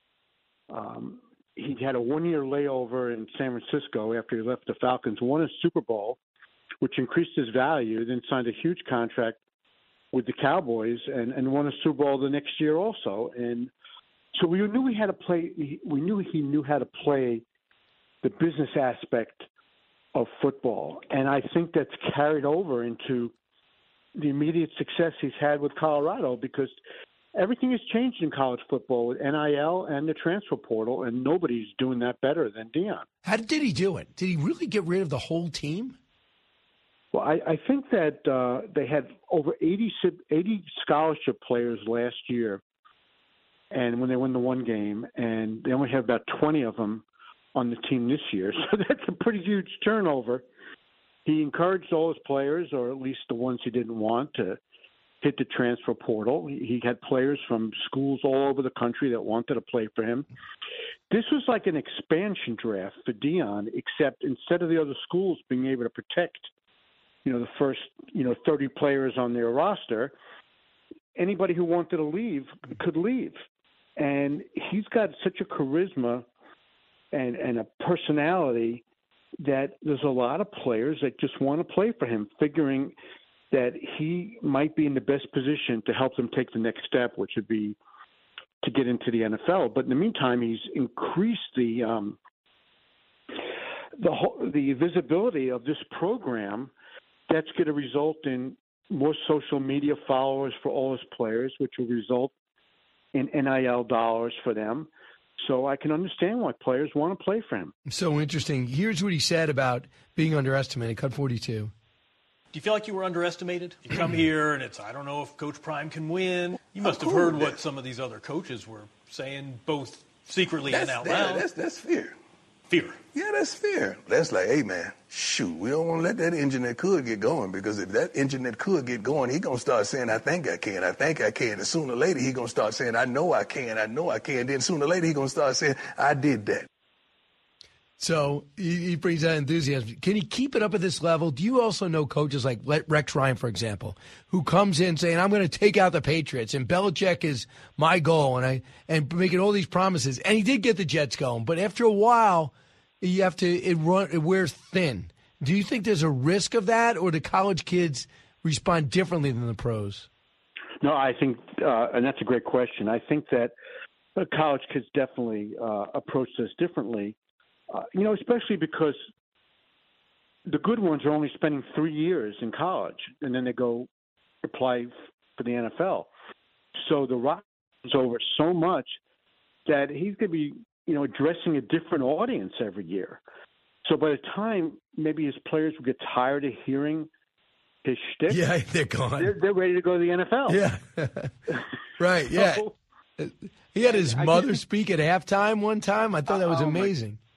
Um, he had a one-year layover in San Francisco after he left the Falcons, won a Super Bowl, which increased his value, then signed a huge contract with the Cowboys and, and won a Super Bowl the next year also. And so we knew he had to play. We knew he knew how to play the business aspect of football, and I think that's carried over into the immediate success he's had with Colorado because everything has changed in college football with N I L and the transfer portal, and nobody's doing that better than Deion. How did he do it? Did he really get rid of the whole team? Well, I, I think that uh, they had over eighty, eighty scholarship players last year, and when they won the one game, and they only have about twenty of them on the team this year. So that's a pretty huge turnover. He encouraged all his players, or at least the ones he didn't want, to hit the transfer portal. He had players from schools all over the country that wanted to play for him. This was like an expansion draft for Deion, except instead of the other schools being able to protect you know, the first, you know, thirty players on their roster, anybody who wanted to leave could leave. And he's got such a charisma and, and a personality that there's a lot of players that just want to play for him, figuring that he might be in the best position to help them take the next step, which would be to get into the N F L. But in the meantime, he's increased the um, the whole, the visibility of this program. That's going to result in more social media followers for all his players, which will result in N I L dollars for them. So I can understand why players want to play for him. So interesting. Here's what he said about being underestimated. Cut forty-two. Do you feel like you were underestimated? You come here and it's, I don't know if Coach Prime can win. You must have heard what some of these other coaches were saying, both secretly that's, and out that, loud. That's, that's fear. Fear. Yeah, that's fear. That's like, hey, man, shoot, we don't want to let that engine that could get going, because if that engine that could get going, he going to start saying, I think I can, I think I can. And sooner or later, he going to start saying, I know I can, I know I can. Then sooner or later, he going to start saying, I did that. So he, he brings that enthusiasm. Can he keep it up at this level? Do you also know coaches like Rex Ryan, for example, who comes in saying, I'm going to take out the Patriots, and Belichick is my goal, and I and making all these promises. And he did get the Jets going, but after a while, you have to it run it wears thin. Do you think there's a risk of that, or do college kids respond differently than the pros? No, I think, uh, and that's a great question. I think that uh, college kids definitely uh, approach this differently. Uh, you know, especially because the good ones are only spending three years in college, and then they go apply for the N F L. So the rock is over so much that he's going to be, you know, addressing a different audience every year. So by the time maybe his players will get tired of hearing his shtick, yeah, they're gone. They're, they're ready to go to the N F L. Yeah, right. Yeah, so, he had his mother just, speak at halftime one time. I thought that was oh amazing. My,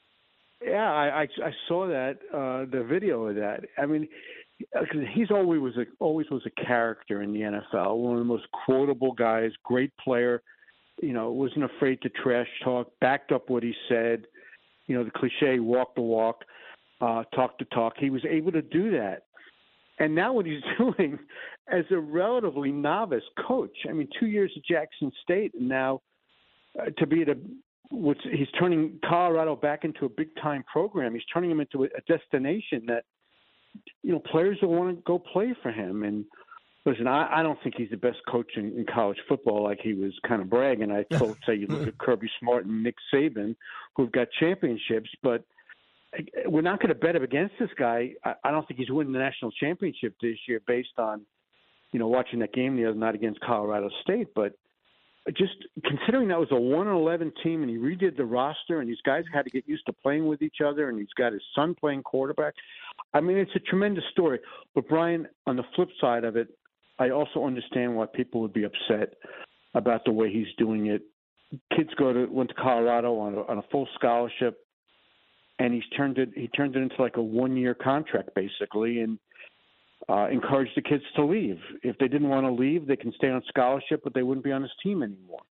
Yeah, I, I, I saw that uh, the video of that. I mean, he's always was a, always was a character in the N F L. One of the most quotable guys, great player. You know, wasn't afraid to trash talk, backed up what he said. You know, the cliche walk the walk, uh, talk the talk. He was able to do that. And now what he's doing as a relatively novice coach. I mean, two years at Jackson State, and now uh, to be at a Which he's turning Colorado back into a big-time program. He's turning them into a, a destination that, you know, players will want to go play for him. And listen, I, I don't think he's the best coach in, in college football, like he was kind of bragging. I told say you look at Kirby Smart and Nick Saban, who've got championships, but we're not going to bet him against this guy. I, I don't think he's winning the national championship this year based on, you know, watching that game the other night against Colorado State, but just considering that was a one and eleven team, and he redid the roster, and these guys had to get used to playing with each other, and he's got his son playing quarterback. I mean, it's a tremendous story. But, Brian, on the flip side of it, I also understand why people would be upset about the way he's doing it. Kids go to went to Colorado on a, on a full scholarship, and he's turned it he turned it into like a one-year contract, basically, and Uh, encourage the kids to leave. If they didn't want to leave, they can stay on scholarship, but they wouldn't be on his team anymore.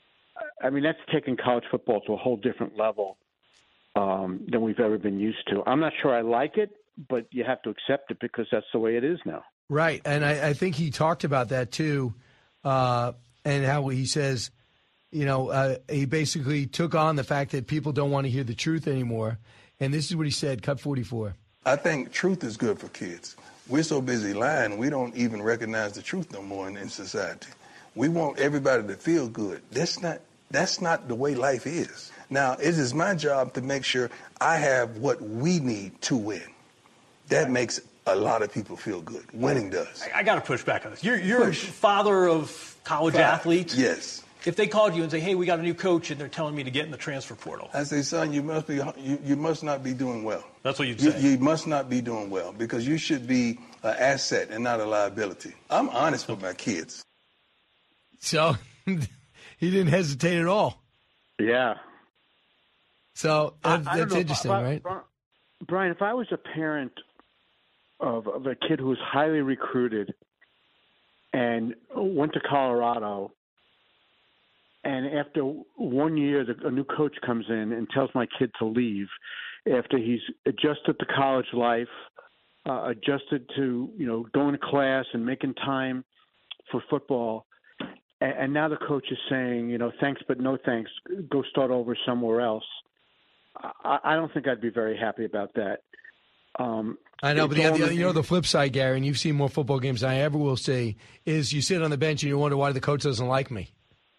I mean, that's taking college football to a whole different level um, than we've ever been used to. I'm not sure I like it, but you have to accept it because that's the way it is now. Right, and I, I think he talked about that too, uh, and how he says, you know, uh, he basically took on the fact that people don't want to hear the truth anymore. And this is what he said, cut forty-four. I think truth is good for kids. We're so busy lying, we don't even recognize the truth no more in, in society. We want everybody to feel good. That's not that's not the way life is. Now, it is my job to make sure I have what we need to win. That makes a lot of people feel good. Winning does. I, I got to push back on this. You're, you're a father of college Five. athletes. Yes. If they called you and say, hey, we got a new coach, and they're telling me to get in the transfer portal. I say, son, you must be you, you must not be doing well. That's what you'd you, say. You must not be doing well because you should be an asset and not a liability. I'm honest with my kids. So he didn't hesitate at all. Yeah. So that, I, I that's know, interesting, but, right? Brian, if I was a parent of, of a kid who was highly recruited and went to Colorado, and after one year, the, a new coach comes in and tells my kid to leave after he's adjusted to college life, uh, adjusted to, you know, going to class and making time for football. And, and now the coach is saying, you know, thanks, but no thanks. Go start over somewhere else. I, I don't think I'd be very happy about that. Um, I know, but the, the, you know the flip side, Gary, and you've seen more football games than I ever will see, is you sit on the bench and you wonder why the coach doesn't like me.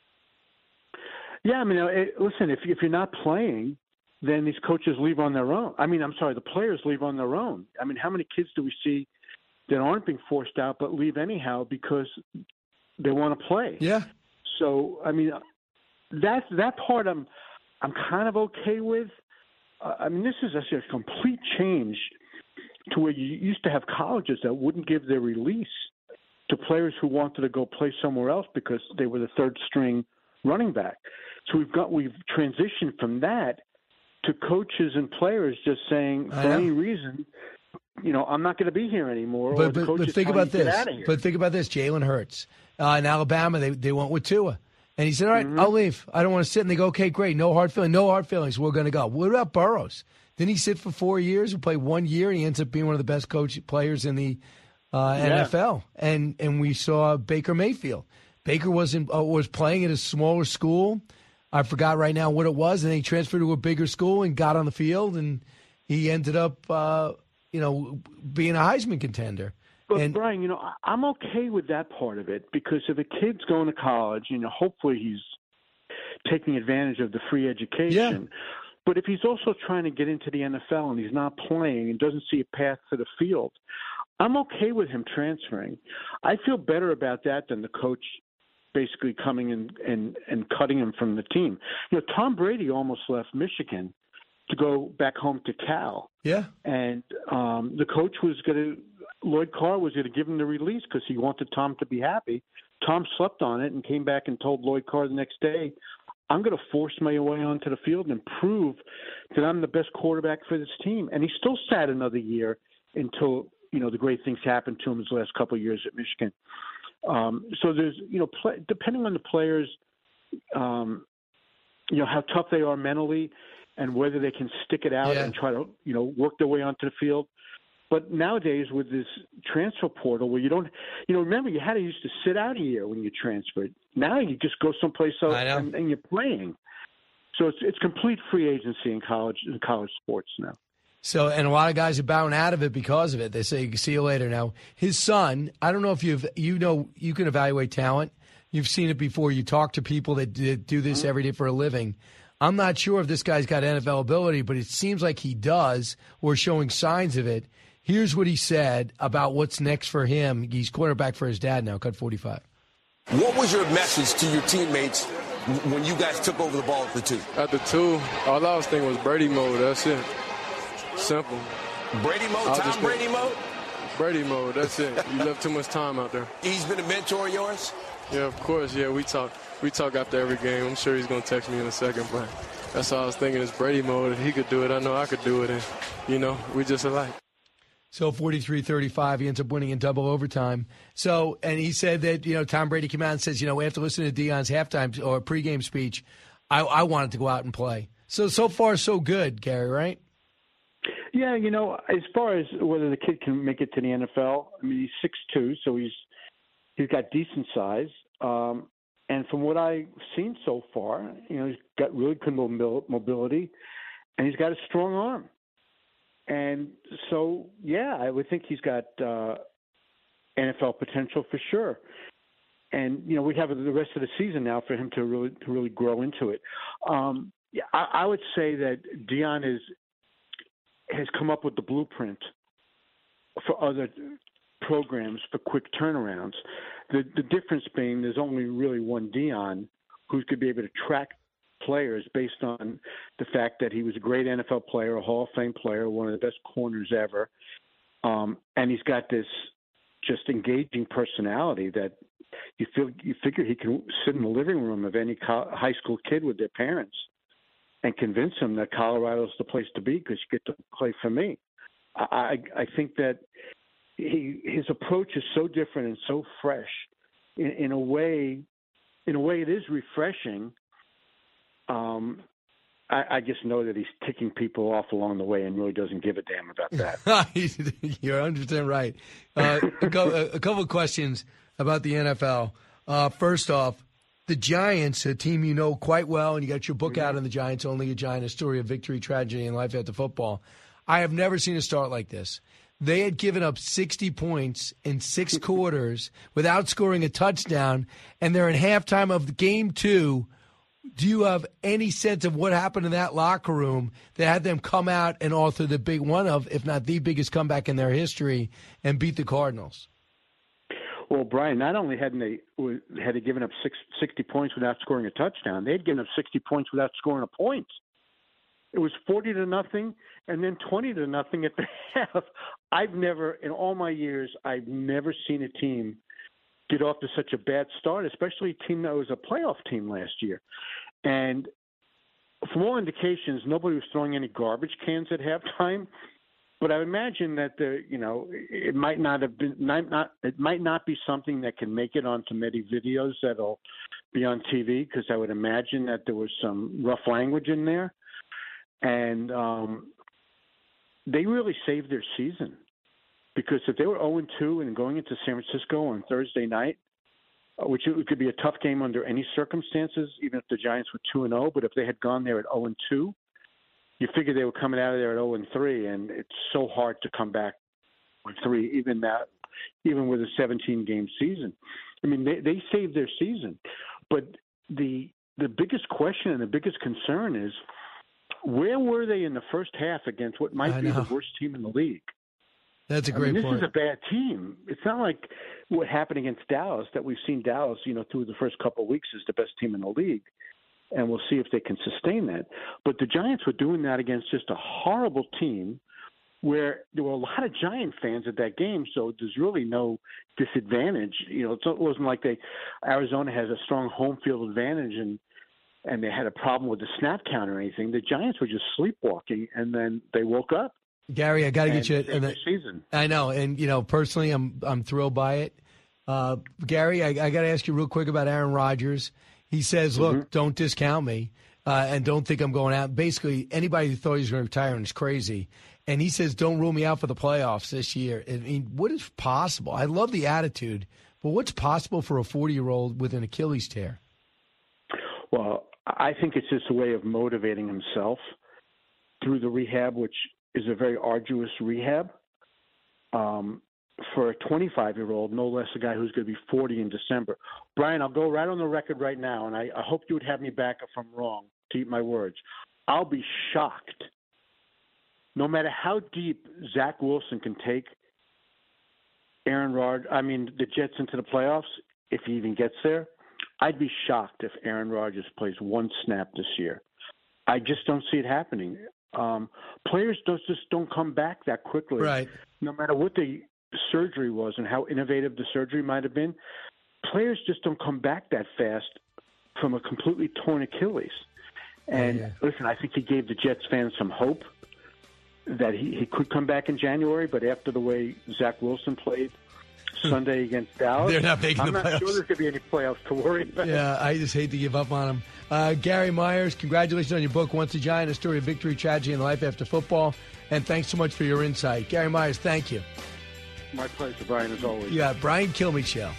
Yeah, I mean, it, listen, if if you're not playing, then these coaches leave on their own. I mean, I'm sorry, the players leave on their own. I mean, how many kids do we see that aren't being forced out but leave anyhow because they want to play? Yeah. So, I mean, that's that part I'm I'm kind of okay with. Uh, I mean, this is a, a complete change to where you used to have colleges that wouldn't give their release to players who wanted to go play somewhere else because they were the third string running back. So we've got we've transitioned from that to coaches and players just saying, for any reason, you know, I'm not going to be here anymore. But, or the but, coach but is think telling about you, "Get this. out of here." But think about this. Jalen Hurts. Uh, in Alabama, they, they went with Tua. And he said, all right, Mm-hmm. I'll leave. I don't want to sit. And they go, okay, great. No hard feelings. No hard feelings. We're going to go. What about Burrows? Didn't he sit for four years and play one year? And he ends up being one of the best coach players in the uh, Yeah. N F L. And and we saw Baker Mayfield. Baker was, in, uh, was playing at a smaller school. I forgot right now what it was. And then he transferred to a bigger school and got on the field. And he ended up, uh, you know, being a Heisman contender. But, and, Brian, you know, I- I'm okay with that part of it because if a kid's going to college, you know, hopefully he's taking advantage of the free education. But if he's also trying to get into the N F L and he's not playing and doesn't see a path to the field, I'm okay with him transferring. I feel better about that than the coach basically coming in and, and cutting him from the team. You know, Tom Brady almost left Michigan to go back home to Cal. Yeah. And um, the coach was going to – Lloyd Carr was going to give him the release because he wanted Tom to be happy. Tom slept on it and came back and told Lloyd Carr the next day, I'm going to force my way onto the field and prove that I'm the best quarterback for this team. And he still sat another year until, you know, the great things happened to him his last couple of years at Michigan. Um, so there's, you know, play, depending on the players, um, you know, how tough they are mentally and whether they can stick it out Yeah. and try to, you know, work their way onto the field. But nowadays with this transfer portal where you don't, you know, remember you had to used to sit out a year when you transferred. Now you just go someplace else and, and you're playing. So it's it's complete free agency in college in college sports now. So, and a lot of guys are bowing out of it because of it. They say, see you later now. His son, I don't know if you've, you know, you can evaluate talent. You've seen it before. You talk to people that do this every day for a living. I'm not sure if this guy's got N F L ability, but it seems like he does or showing signs of it. Here's what he said about what's next for him. He's quarterback for his dad now, cut forty-five. What was your message to your teammates when you guys took over the ball at the two? At the two, all I was thinking was Brady mode. That's it. Simple. Brady mode? Tom Brady mode? Brady mode. That's it. You left too much time out there. He's been a mentor of yours? Yeah, of course. Yeah, we talk. We talk after every game. I'm sure he's going to text me in a second, but that's all I was thinking is Brady mode. If he could do it, I know I could do it. And, you know, we just alike. So forty-three thirty-five, he ends up winning in double overtime. So, and he said that, you know, Tom Brady came out and says, you know, after listening to Deion's halftime or pregame speech, I, I wanted to go out and play. So, so far, so good, Gary, right? Yeah, you know, as far as whether the kid can make it to the N F L, I mean, he's six two, so he's he's got decent size. Um, and from what I've seen so far, you know, he's got really good mobil- mobility, and he's got a strong arm. And so, yeah, I would think he's got uh, N F L potential for sure. And you know, we have the rest of the season now for him to really to really grow into it. Um, yeah, I, I would say that Deion is has come up with the blueprint for other programs for quick turnarounds. The the difference being there's only really one Deion who could be able to track players based on the fact that he was a great N F L player, a Hall of Fame player, one of the best corners ever. Um, and he's got this just engaging personality that you feel you figure he can sit in the living room of any co- high school kid with their parents and convince them that Colorado's the place to be because you get to play for me. I, I think that he, his approach is so different and so fresh. In, in a way, in a way, it is refreshing. Um, I, I just know that he's ticking people off along the way and really doesn't give a damn about that. You're one hundred percent right. Uh, a, couple, a couple of questions about the N F L. Uh, first off, the Giants, a team you know quite well, and you got your book out on the Giants, Only a Giant, a story of victory, tragedy, and life after football. I have never seen a start like this. They had given up sixty points in six quarters without scoring a touchdown, and they're in halftime of game two. Do you have any sense of what happened in that locker room that had them come out and author the big one of, if not the biggest comeback in their history, and beat the Cardinals? Well, Brian, not only hadn't they had they given up six, sixty points without scoring a touchdown, they had given up sixty points without scoring a point. It was forty to nothing, and then twenty to nothing at the half. I've never, in all my years, I've never seen a team get off to such a bad start, especially a team that was a playoff team last year. And from all indications, nobody was throwing any garbage cans at halftime. But I imagine that the, you know, it might not have been, might not, it might not be something that can make it onto many videos that'll be on T V, because I would imagine that there was some rough language in there, and um, they really saved their season, because if they were oh and two and going into San Francisco on Thursday night, which it could be a tough game under any circumstances, even if the Giants were two and oh, but if they had gone there at oh and two. You figure they were coming out of there at oh and three, and it's so hard to come back with three, even that, even with a seventeen-game season. I mean, they, they saved their season. But the the biggest question and the biggest concern is, where were they in the first half against what might I be know. the worst team in the league? That's a I great mean, this point. is a bad team. It's not like what happened against Dallas, that we've seen Dallas, you know, through the first couple of weeks is the best team in the league. And we'll see if they can sustain that. But the Giants were doing that against just a horrible team where there were a lot of Giant fans at that game, so there's really no disadvantage. You know, it wasn't like they Arizona has a strong home field advantage and and they had a problem with the snap count or anything. The Giants were just sleepwalking, and then they woke up. Gary, I got to get you and in the season. I know, and you know, personally, I'm I'm thrilled by it. Uh, Gary, I, I got to ask you real quick about Aaron Rodgers. He says, look, mm-hmm. don't discount me uh, and don't think I'm going out. Basically, anybody who thought he was going to retire is crazy. And he says, don't rule me out for the playoffs this year. I mean, what is possible? I love the attitude, but what's possible for a forty-year-old with an Achilles tear? Well, I think it's just a way of motivating himself through the rehab, which is a very arduous rehab. Um For a twenty-five-year-old, no less a guy who's going to be forty in December. Brian, I'll go right on the record right now, and I, I hope you would have me back if I'm wrong, to eat my words. I'll be shocked, no matter how deep Zach Wilson can take Aaron Rodgers, I mean, the Jets into the playoffs, if he even gets there. I'd be shocked if Aaron Rodgers plays one snap this year. I just don't see it happening. Um, players don't, just don't come back that quickly. Right. No matter what the surgery was and how innovative the surgery might have been, players just don't come back that fast from a completely torn Achilles. And yeah. listen, I think he gave the Jets fans some hope that he, he could come back in January, but after the way Zach Wilson played Sunday against Dallas, They're not making I'm the not playoffs. sure there's going to be any playoffs to worry about. Yeah, I just hate to give up on him. Uh, Gary Myers, congratulations on your book, Once a Giant, A Story of Victory, Tragedy, and Life After Football. And thanks so much for your insight. Gary Myers, thank you. My pleasure, Brian, as always. Yeah, Brian Kilmeade Show.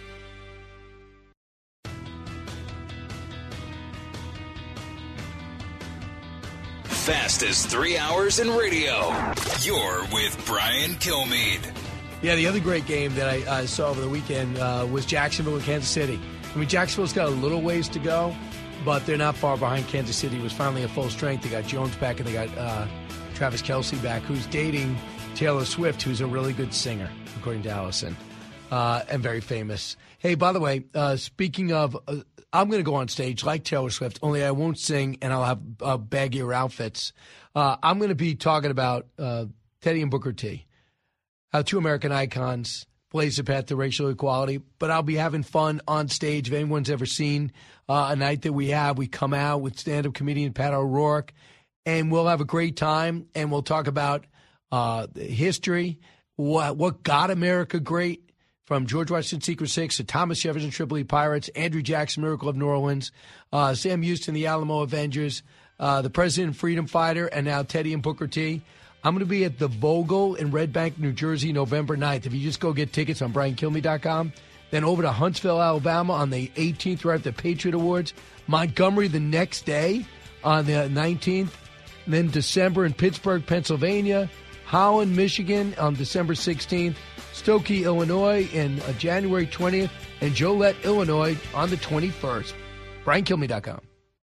Fastest three hours in radio. You're with Brian Kilmeade. Yeah, the other great game that I uh, saw over the weekend uh, was Jacksonville and Kansas City. I mean, Jacksonville's got a little ways to go, but they're not far behind Kansas City. It was finally at full strength. They got Jones back, and they got uh, Travis Kelce back, who's dating Taylor Swift, who's a really good singer, according to Allison, uh, and very famous. Hey, by the way, uh, speaking of, uh, I'm going to go on stage like Taylor Swift, only I won't sing, and I'll have uh, baggier outfits. Uh, I'm going to be talking about uh, Teddy and Booker T, how two American icons blaze the path to racial equality, but I'll be having fun on stage. If anyone's ever seen uh, a night that we have, we come out with stand-up comedian Pat O'Rourke, and we'll have a great time, and we'll talk about uh, history, what, what got America great, from George Washington's Secret Six to Thomas Jefferson Tripoli Pirates, Andrew Jackson, Miracle of New Orleans, uh, Sam Houston, the Alamo Avengers, uh, the President Freedom Fighter, and now Teddy and Booker T. I'm going to be at the Vogel in Red Bank, New Jersey, November ninth. If you just go get tickets on brian kilmeade dot com, then over to Huntsville, Alabama on the eighteenth, right after the Patriot Awards, Montgomery the next day on the nineteenth, and then December in Pittsburgh, Pennsylvania, Holland, Michigan on December sixteenth, Stokey, Illinois in uh, January twentieth, and Joliet, Illinois on the twenty-first. brian kilmeade dot com.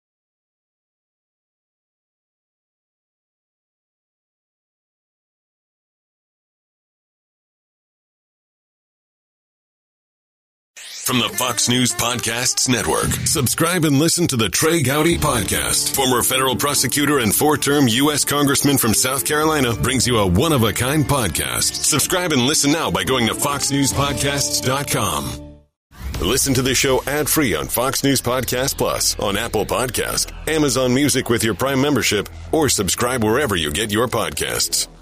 From the Fox News Podcasts Network. Subscribe and listen to the Trey Gowdy Podcast. Former federal prosecutor and four-term U S congressman from South Carolina brings you a one-of-a-kind podcast. Subscribe and listen now by going to fox news podcasts dot com. Listen to the show ad-free on Fox News Podcast Plus, on Apple Podcast, Amazon Music with your Prime membership, or subscribe wherever you get your podcasts.